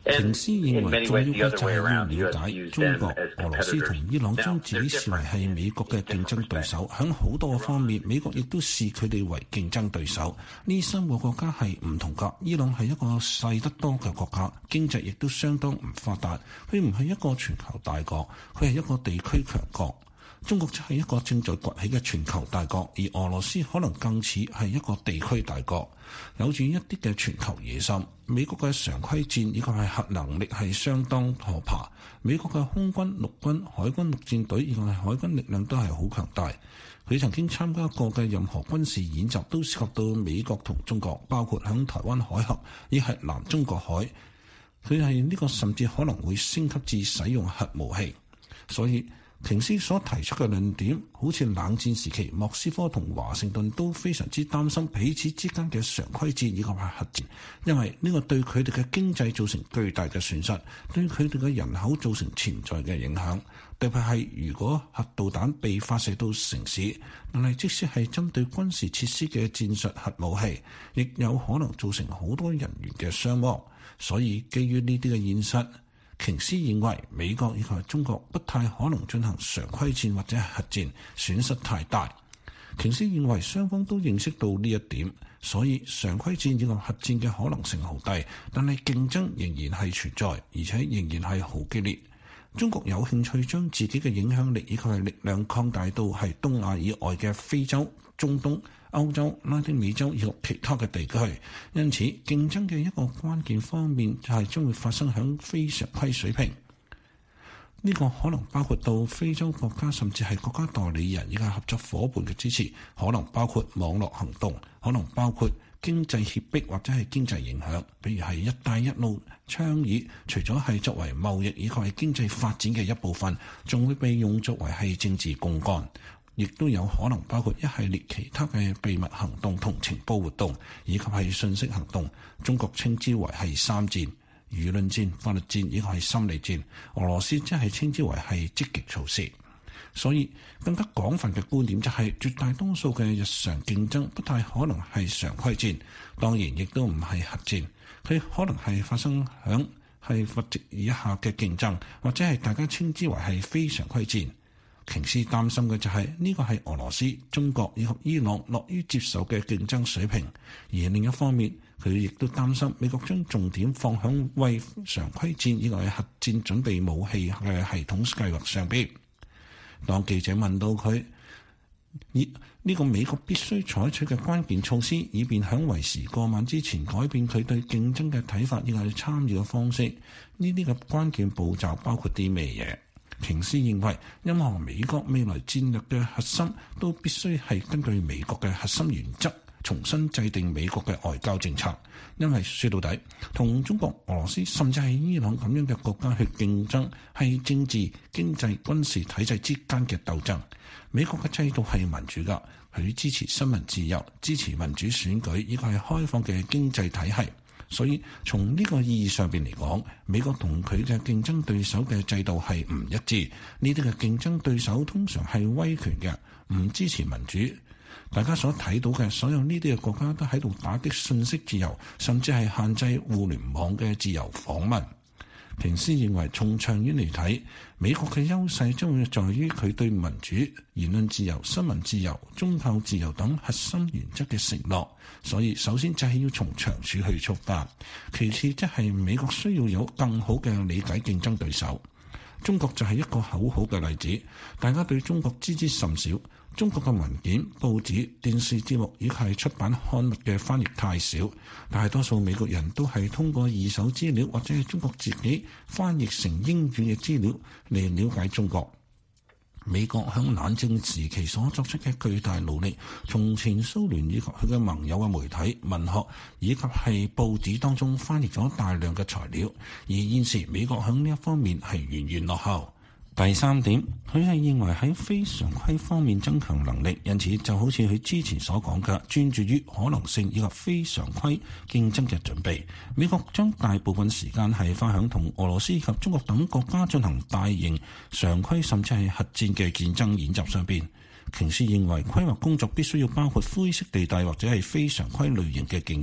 瓊斯認為重要嘅就係要了解中國、俄羅斯同伊朗將自己視為係美國嘅競爭對手，喺好多個方面，美國亦都視佢哋為競爭對手。呢三個國家係唔同㗎。伊朗係一個細得多嘅國家，經濟亦都相當唔發達，佢唔係一個全球大國，佢係一個地區強國。中國就係一個正在崛起嘅全球大國，而俄羅斯可能更似係一個地區大國，有住一啲嘅全球野心。美國嘅常規戰以及係核能力係相當可怕，美國嘅空軍、陸軍、海軍陸戰隊以及係海軍力量都係好強大。佢曾經參加過嘅任何軍事演習都涉及到美國同中國，包括響台灣海峽亦係南中國海。佢係呢個甚至可能會升級至使用核武器，所以瓊斯所提出嘅論點，好似冷戰時期莫斯科同華盛頓都非常之擔心彼此之間嘅常規戰以及係核戰，因為呢個對佢哋嘅經濟造成巨大嘅損失，對佢哋嘅人口造成潛在嘅影響。特別係如果核導彈被發射到城市，但係即使係針對軍事設施嘅戰術核武器，亦有可能造成好多人員嘅傷亡。所以基於呢啲嘅現實，瓊斯認為美國以及中國不太可能進行常規戰或者核戰，損失太大。瓊斯認為雙方都認識到呢一點，所以常規戰以及核戰嘅可能性好低，但係競爭仍然係存在，而且仍然係好激烈。中國有興趣將自己嘅影響力以及係力量擴大到係東亞以外嘅非洲、中東、歐洲、拉丁美洲以及其他嘅地區，因此競爭嘅一個關鍵方面就係將會發生喺非常規水平。呢個可能包括到非洲國家甚至係國家代理人以及合作夥伴嘅支持，可能包括網絡行動，可能包括經濟脅迫或者係經濟影響，比如係一帶一路倡議，除咗係作為貿易以及係經濟發展嘅一部分，仲會被用作為係政治槓桿。亦都有可能包括一系列其他嘅秘密行動同情報活動，以及係信息行動。中國稱之為係三戰：輿論戰、法律戰以及係心理戰。俄羅斯即係稱之為係積極措施。所以更加廣泛嘅觀點就係絕大多數嘅日常競爭不太可能係常規戰，當然亦都唔係核戰，佢可能係發生響係核值以下嘅競爭，或者係大家稱之為係非常規戰。瓊斯擔心嘅就係呢個係俄羅斯、中國以及伊朗樂於接受嘅競爭水平，而另一方面佢亦都擔心美國將重點放響為常規戰以外核戰準備武器嘅系統計劃上邊。當記者問到佢呢個美國必須採取嘅關鍵措施，以便喺為時過晚之前改變佢對競爭嘅睇法以及參與嘅方式，呢啲嘅關鍵步驟包括啲咩嘢？瓊斯認為，任何美國未來戰略嘅核心都必須係根據美國嘅核心原則，重新制定美國嘅外交政策。因為說到底，同中國、俄羅斯甚至係伊朗咁樣嘅國家去競爭，係政治、經濟、軍事體制之間嘅鬥爭。美國嘅制度係民主㗎，佢支持新聞自由，支持民主選舉，以及係開放嘅經濟體系。所以從呢個意義上邊嚟講，美國同佢嘅競爭對手嘅制度係唔一致。呢啲嘅競爭對手通常係威權嘅，唔支持民主。大家所睇到嘅所有呢啲嘅國家都喺度打擊信息自由，甚至係限制互聯網嘅自由訪問。瓊斯認為，從長遠嚟睇，美國嘅優勢將會在於佢對民主、言論自由、新聞自由、宗教自由等核心原則嘅承諾。所以首先就係要從長處去出發，其次即係美國需要有更好嘅理解競爭對手。中國就係一個好好嘅例子，大家對中國知之甚少。中國嘅文件、報紙、電視節目以及係出版刊物嘅翻譯太少，大多數美國人都係通過二手資料或者係中國自己翻譯成英語嘅資料嚟了解中國。美國響冷戰時期所作出嘅巨大努力，從前蘇聯以及佢嘅盟友嘅媒體、文學以及係報紙當中翻譯咗大量嘅材料，而現時美國響呢一方面係遠遠落後。第三點，佢係認為喺非常規方面增強能力，因此就好似佢之前所講嘅，專注於可能性以及非常規競爭嘅準備。美國將大部分時間係花響同俄羅斯及中國等國家進行大型常規甚至係核戰嘅戰爭演習上邊。瓊斯認為規劃工作必須要包括灰色地帶或者係非常規類型嘅競爭。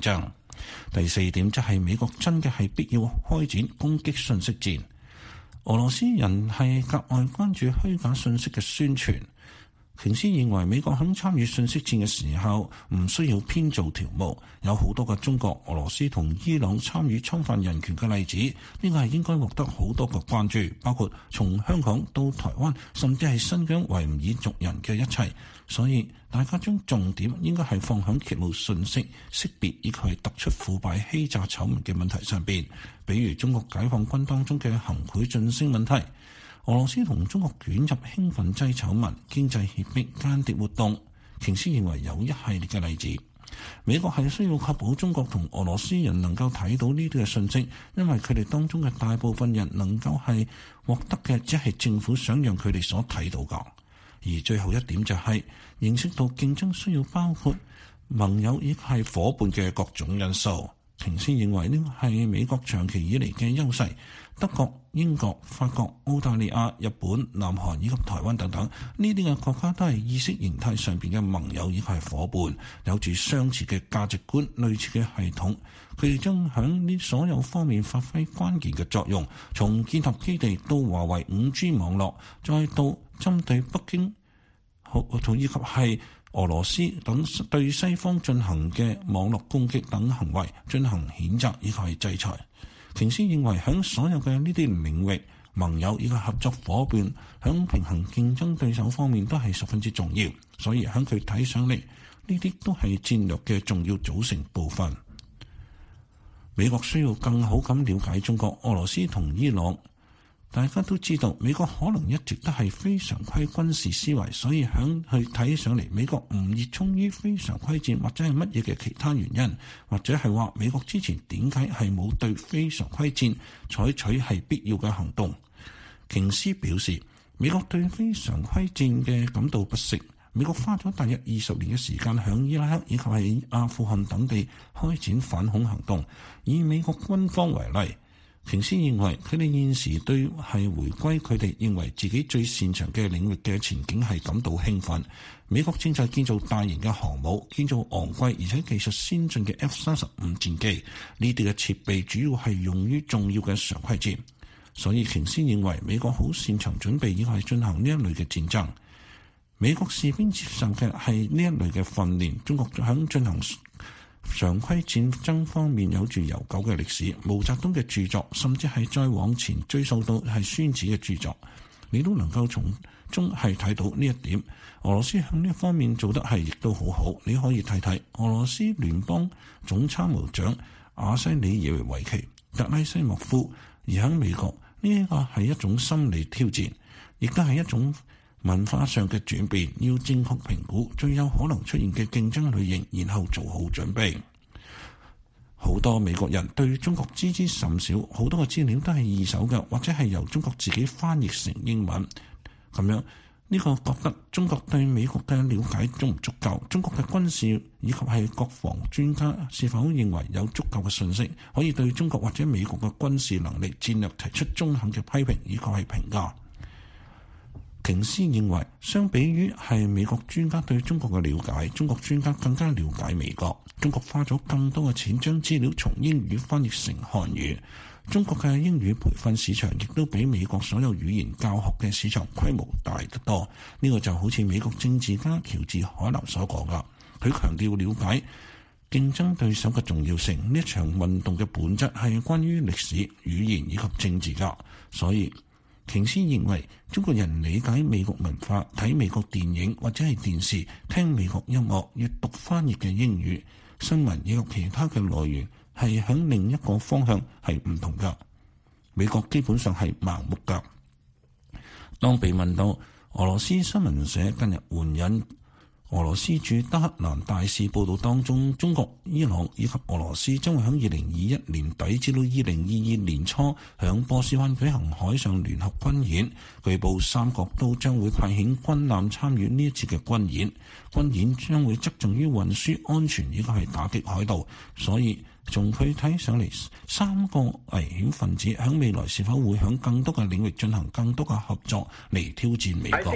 第四點則係美國真嘅係必要開展攻擊信息戰。俄羅斯人係格外關注虛假信息嘅宣傳。瓊斯認為美國喺參與信息戰嘅時候唔需要編造條目，有好多嘅中國、俄羅斯同伊朗參與侵犯人權嘅例子，呢個係應該獲得好多嘅關注，包括從香港到台灣，甚至係新疆維吾爾族人嘅一切。所以大家將重點應該係放響揭露信息、識別以及係突出腐敗欺詐醜聞嘅問題上邊，比如中國解放軍當中嘅行賄晉升問題。俄羅斯同中國捲入興奮劑醜聞、經濟脅迫、間諜活動，瓊斯認為有一系列嘅例子。美國係需要確保中國同俄羅斯人能夠睇到呢啲嘅信息，因為佢哋當中嘅大部分人能夠係獲得嘅，只係政府想讓佢哋所睇到㗎。而最後一點就係認識到競爭需要包括盟友以及係夥伴嘅各種因素。瓊斯認為呢個係美國長期以嚟嘅優勢。德國、英國、法國、澳大利亞、日本、南韓以及台灣等等呢啲嘅國家都係意識形態上邊嘅盟友以及係夥伴，有住相似嘅價值觀、類似嘅系統。佢哋將響呢所有方面發揮關鍵嘅作用，從建立基地到華為 5G 網絡，再到針對北京以及係俄羅斯等對西方進行嘅網絡攻擊等行為進行譴責以及係制裁。瓊斯認為喺所有嘅呢啲領域，盟友以及合作夥伴喺平衡競爭對手方面都係十分之重要，所以喺佢睇上嚟，呢啲都係戰略嘅重要組成部分。美國需要更好咁了解中國、俄羅斯同伊朗。大家都知道，美國可能一直都係非常規軍事思維，所以響去睇上嚟，美國唔熱衷於非常規戰或者係乜嘢嘅其他原因，或者係話美國之前點解係冇對非常規戰採取係必要嘅行動。瓊斯表示，美國對非常規戰嘅感到不適。美國花咗大約20年嘅時間響伊拉克以及喺阿富汗等地開展反恐行動。以美國軍方為例，瓊斯認為佢哋現時對係回歸佢哋認為自己最擅長嘅領域嘅前景係感到興奮。美國正在建造大型嘅航母，建造昂貴而且技術先進嘅 F-35戰機，呢啲嘅設備主要係用於重要嘅常規戰。所以瓊斯認為美國好擅長準備以及係進行呢一類嘅戰爭。美國士兵接受嘅係呢一類嘅訓練，中國響進行常規戰爭方面有住悠久嘅歷史。毛澤東嘅著作，甚至係再往前追溯到係孫子嘅著作，你都能夠從中係睇到呢一點。俄羅斯響呢一方面做得係亦都好好。你可以睇睇俄羅斯聯邦總參謀長阿西里耶維奇、格拉西莫夫。而喺美國呢一個係一種心理挑戰，亦都係一種文化上嘅轉變，要正確評估最有可能出現嘅競爭類型，然後做好準備。好多美國人對中國知之甚少，好多嘅資料都係二手嘅，或者係由中國自己翻譯成英文。咁樣呢個覺得中國對美國嘅了解足唔足夠？中國嘅軍事以及係國防專家是否認為有足夠嘅信息，可以對中國或者美國嘅軍事能力戰略提出中肯嘅批評以及係評價？瓊斯認為，相比於係美國專家對中國嘅了解，中國專家更加了解美國。中國花咗更多嘅錢將資料從英語翻譯成漢語。中國嘅英語培訓市場亦都比美國所有語言教學嘅市場規模大得多。呢個就好似美國政治家喬治海納所講㗎，佢強調了解競爭對手嘅重要性。呢一場運動嘅本質係關於歷史、語言以及政治㗎，所以瓊斯認為中國人理解美國文化、睇美國電影或者係電視、聽美國音樂、閱讀翻譯嘅英語新聞以及其他嘅來源係響另一個方向係唔同㗎。美國基本上係盲目㗎。當被問到俄羅斯新聞社近日援引俄羅斯駐德黑蘭大使報道當中，中國、伊朗以及俄羅斯將會喺2021年底至到2022年初響波斯灣舉行海上聯合軍演。據報三國都將會派遣軍艦參與呢一次嘅軍演。軍演將會側重於運輸安全以及係打擊海盜。所以從佢睇上嚟，三個危險分子喺未來是否會喺更多嘅領域進行更多嘅合作嚟挑戰美國？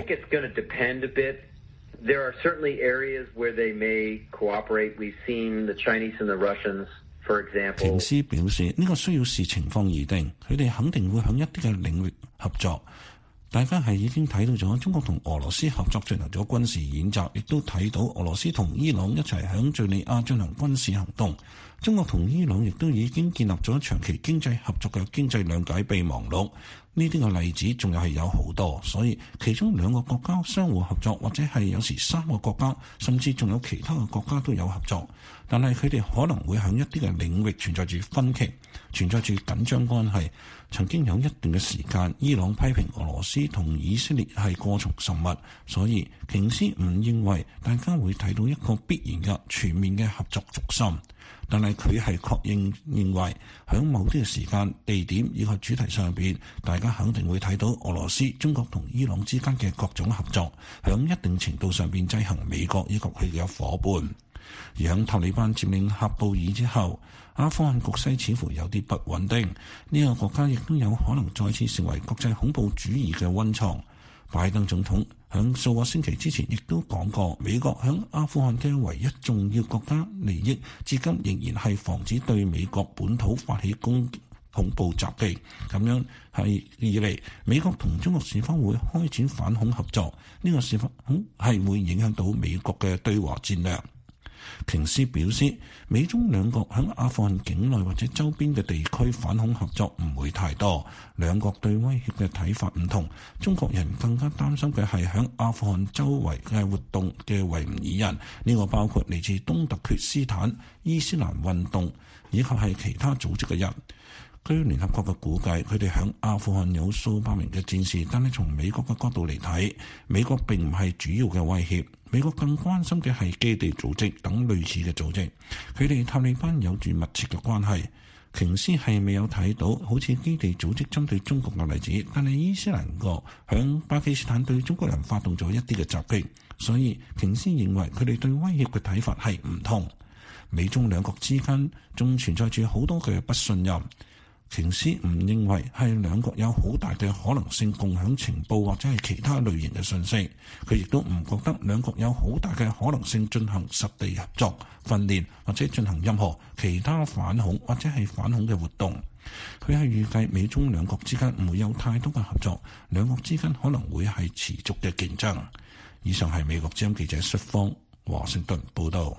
There are certainly areas where they may cooperate. We've seen the Chinese and the Russians 瓊斯表示，呢個需要視情況而定，佢哋肯定會向一啲嘅領域合作。大家係已經睇到咗中國同俄羅斯合作進行咗軍事演習，亦都睇到俄羅斯同伊朗一齊響敘利亞進行軍事行動。中國同伊朗亦都已經建立咗長期經濟合作嘅經濟諒解備忘錄。呢啲嘅例子仲係有好多，所以其中2個國家相互合作，或者係有時3個國家，甚至仲有其他嘅國家都有合作。但係佢哋可能會響一啲嘅領域存在住分歧，存在住緊張關係。曾經有一段嘅時間，伊朗批評俄羅斯同以色列係過從甚密，所以瓊斯唔認為大家會睇到一個必然嘅全面嘅合作軸心。但係佢係確認為喺某啲嘅時間、地點以及主題上邊，大家肯定會睇到俄羅斯、中國同伊朗之間嘅各種合作，喺一定程度上邊制衡美國以及佢嘅夥伴。而喺塔利班佔領喀布爾之後，阿富汗局勢似乎有啲不穩定，呢個國家亦都有可能再次成為國際恐怖主義嘅溫床。拜登總統響數個星期之前亦都講過，美國響阿富汗嘅唯一重要國家利益，至今仍然係防止對美國本土發起恐怖襲擊。咁樣係以嚟，美國同中國是否會開展反恐合作？呢個是否係會影響到美國嘅對華戰略？瓊斯表示，美中2國喺阿富汗境內或者周邊嘅地區反恐合作唔會太多，2國對威脅嘅睇法唔同。中國人更加擔心嘅係喺阿富汗周圍嘅活動嘅維吾爾人，呢個包括嚟自東突厥斯坦伊斯蘭運動以及係其他組織嘅人。據聯合國嘅估計，佢哋喺阿富汗有數百名嘅戰士，但係從美國嘅角度嚟睇，美國並唔係主要嘅威脅。美國更關心嘅係基地組織等類似嘅組織，佢哋塔利班有住密切嘅關係。瓊斯係未有睇到好似基地組織針對中國嘅例子，但係伊斯蘭國響巴基斯坦對中國人發動咗一啲嘅襲擊，所以瓊斯認為佢哋對威脅嘅睇法係唔同。美中2國之間仲存在住好多嘅不信任。瓊斯唔認為係2國有好大嘅可能性共享情報或者係其他類型嘅信息，佢亦都唔覺得2國有好大嘅可能性進行實地合作、訓練或者進行任何其他反恐或者係反恐嘅活動。佢係預計美中2國之間唔會有太多嘅合作，2國之間可能會係持續嘅競爭。以上係美國之音記者xuất方華盛頓報道。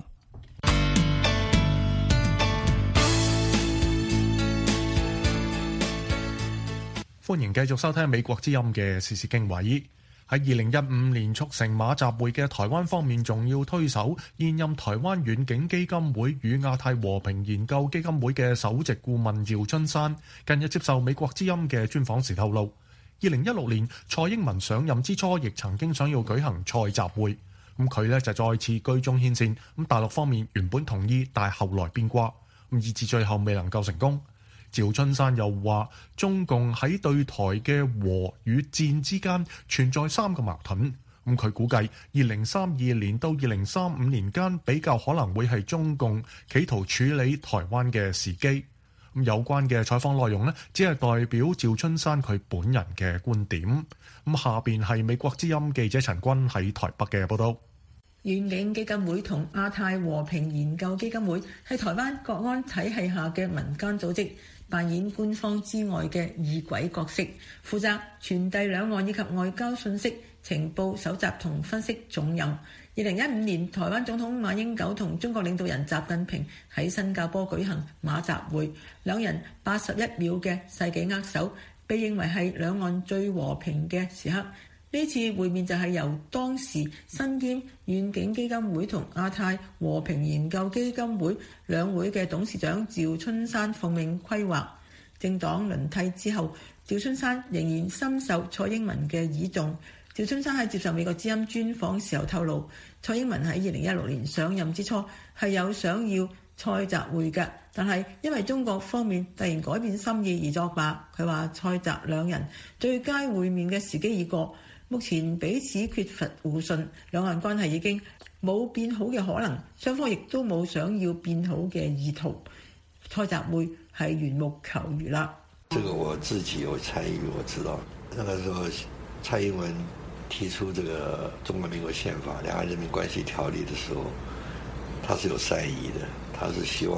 歡迎繼續收聽美國之音嘅時事經緯。喺2015年促成馬習會嘅台灣方面重要推手，現任台灣遠景基金會與亞太和平研究基金會嘅首席顧問趙春山，近日接受美國之音嘅專訪時透露，2016年蔡英文上任之初，亦曾經想要舉行蔡習會，咁佢呢就再次居中牽線，咁大陸方面原本同意，但係後來變卦，咁以至最後未能夠成功。趙春山又話，中共喺對台嘅和與戰之間存在3個矛盾。咁佢估計2032年到2035年間比較可能會係中共企圖處理台灣嘅時機。咁有關嘅採訪內容呢，只係代表趙春山佢本人嘅觀點。咁下邊係美國之音記者陳君喺台北嘅報道。 遠景基金會同亞太和平研究基金會係台灣國安體系下嘅民間組織，扮演官方之外嘅異軌角色，負責傳遞兩岸以及外交信息、情報搜集同分析重任。2015年，台灣總統馬英九同中國領導人習近平喺新加坡舉行馬習會，兩人81秒嘅世紀握手，被認為係兩岸最和平嘅時刻。呢次會面就係由當時身兼遠景基金會同亞太和平研究基金會兩會嘅董事長趙春山奉命規劃。政黨輪替之後，趙春山仍然深受蔡英文嘅倚重。趙春山喺接受美國之音專訪時候透露，蔡英文喺2016年上任之初係有想要蔡習會嘅，但係因為中國方面突然改變心意而作罷。佢話蔡習兩人最佳會面嘅時機已過，目前彼此缺乏互信，兩岸關係已經冇變好嘅可能，雙方亦都冇想要變好嘅意圖。蔡習會係緣木求魚啦。 這個我自己有參與，我知道那個時候蔡英文提出這個中華民國憲法兩岸人民關係條例的時候，他是有善意的，他是希望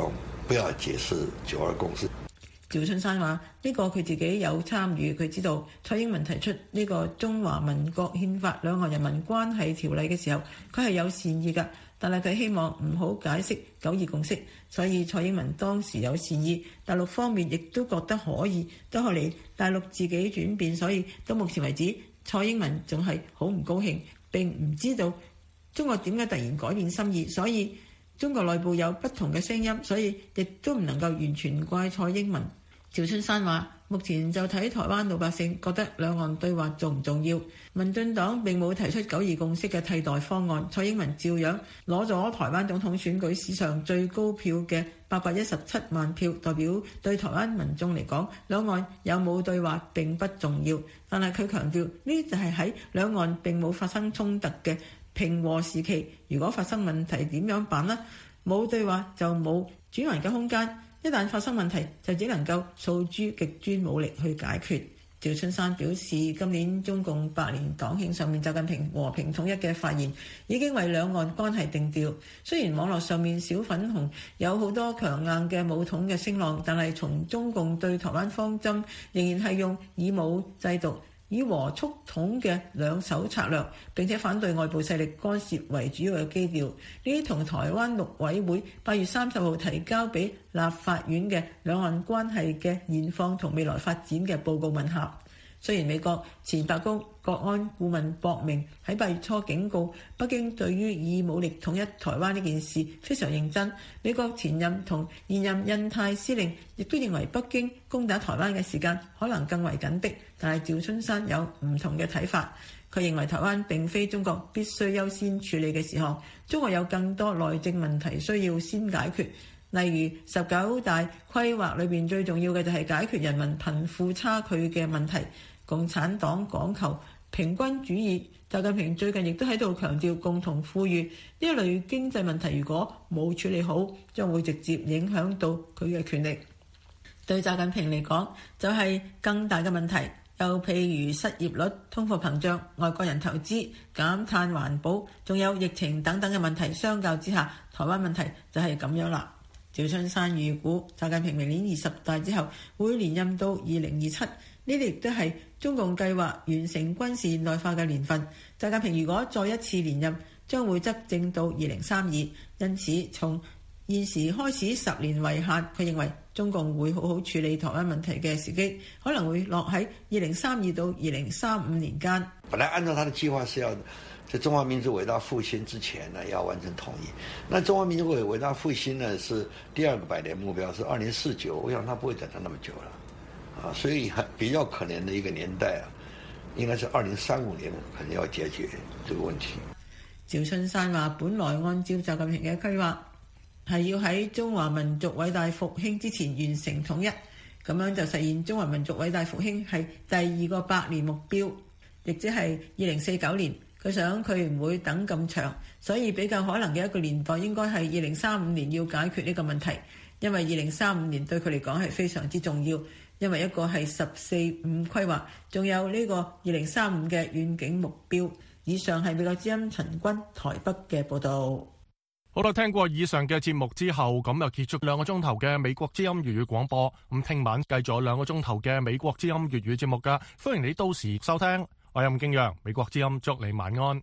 不要解釋9·2共識。 趙春山話：呢個佢自己有參與，佢知道蔡英文提出呢個中華民國憲法兩岸人民關係條例嘅時候，佢係有善意㗎，但係佢希望唔好解釋9·2共識，所以蔡英文當時有善意，大陸方面亦都覺得可以，到後嚟大陸自己轉變，所以到目前為止，蔡英文仲係好唔高興，並唔知道中國點解突然改變心意，所以中國內部有不同嘅聲音，所以亦都唔能夠完全怪蔡英文。趙春山話：目前就睇台灣老百姓覺得兩岸對話重唔重要。民進黨並冇提出9·2共識嘅替代方案，蔡英文照樣攞咗台灣總統選舉史上最高票嘅817萬票，代表對台灣民眾嚟講，兩岸有冇對話並不重要。但係佢強調，呢就係喺兩岸並冇發生衝突嘅平和時期，如果發生問題點樣辦呢？冇對話就冇轉圜嘅空間。一旦發生問題，就只能夠訴諸極端武力去解決。趙春山表示，今年中共100年黨慶上面，習近平和平統一嘅發言已經為兩岸關係定調。雖然網絡上面小粉紅有好多強硬嘅武統嘅聲浪，但係從中共對台灣方針仍然係用以武制獨、以和促統嘅兩手策略，並且反對外部勢力干涉為主要嘅基調。呢啲同台灣陸委會8月30號提交俾立法院嘅兩岸關係嘅現況同未來發展嘅報告吻合。雖然美國前白宮國安顧問博明喺8月初警告北京對於以武力統一台灣呢件事非常認真，美國前任同現任印太司令亦都認為北京攻打台灣嘅時間可能更為緊迫，但係趙春山有唔同嘅睇法。佢認為台灣並非中國必須優先處理嘅事項，中國有更多內政問題需要先解決，例如19大規劃裏面最重要嘅就係解決人民貧富差距嘅問題。共產黨講求平均主義，習近平最近亦都喺度強調共同富裕呢一類經濟問題，如果冇處理好，將會直接影響到佢嘅權力。對習近平嚟講，就係更大嘅問題，又譬如失業率、通貨膨脹、外國人投資、減碳環保，仲有疫情等等嘅問題，相較之下，台灣問題就係咁樣啦。趙春山預估習近平明年20大之後會連任到2027，呢啲亦都係中共計劃完成軍事現代化嘅年份。習近平如果再一次連任，將會執政到2032，因此從現時開始10年為限，佢認為中共會好好處理台灣問題嘅時機，可能會落喺2032到2035年間。 本來按照他的計劃是要在中華民族偉大復興之前呢，要完成統一。那中華民族偉大復興呢，是第二個100年目標，是2049。我想他不會等到那麼久了，所以比較可能的一個年代應該是2035年可能要解決這個問題。 趙春山話：本來按照習近平嘅規劃，係要喺中華民族偉大復興之前完成統一，咁樣就實現中華民族偉大復興係第二個100年目標，亦即係2049年。佢想佢唔會等咁長，所以比較可能嘅一個年代應該係2035年要解決呢個問題，因為2035年對佢嚟講係非常之重要，因為一個係14、5規劃，仲有呢個2035嘅遠景目標。以上係美國之音陳君台北嘅報導。 好啦，聽過以上嘅節目之後，咁又結束2個鐘頭嘅美國之音粵語廣播。咁聽晚繼續2個鐘頭嘅美國之音粵語節目㗎，歡迎你到時收聽。我係任敬陽，美國之音祝你晚安。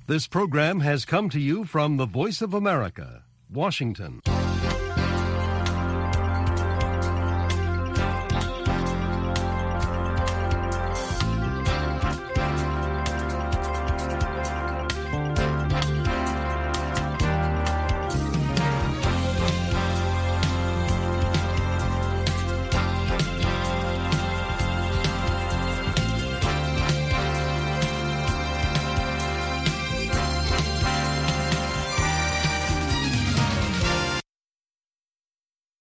This program has come to you from the Voice of America, Washington.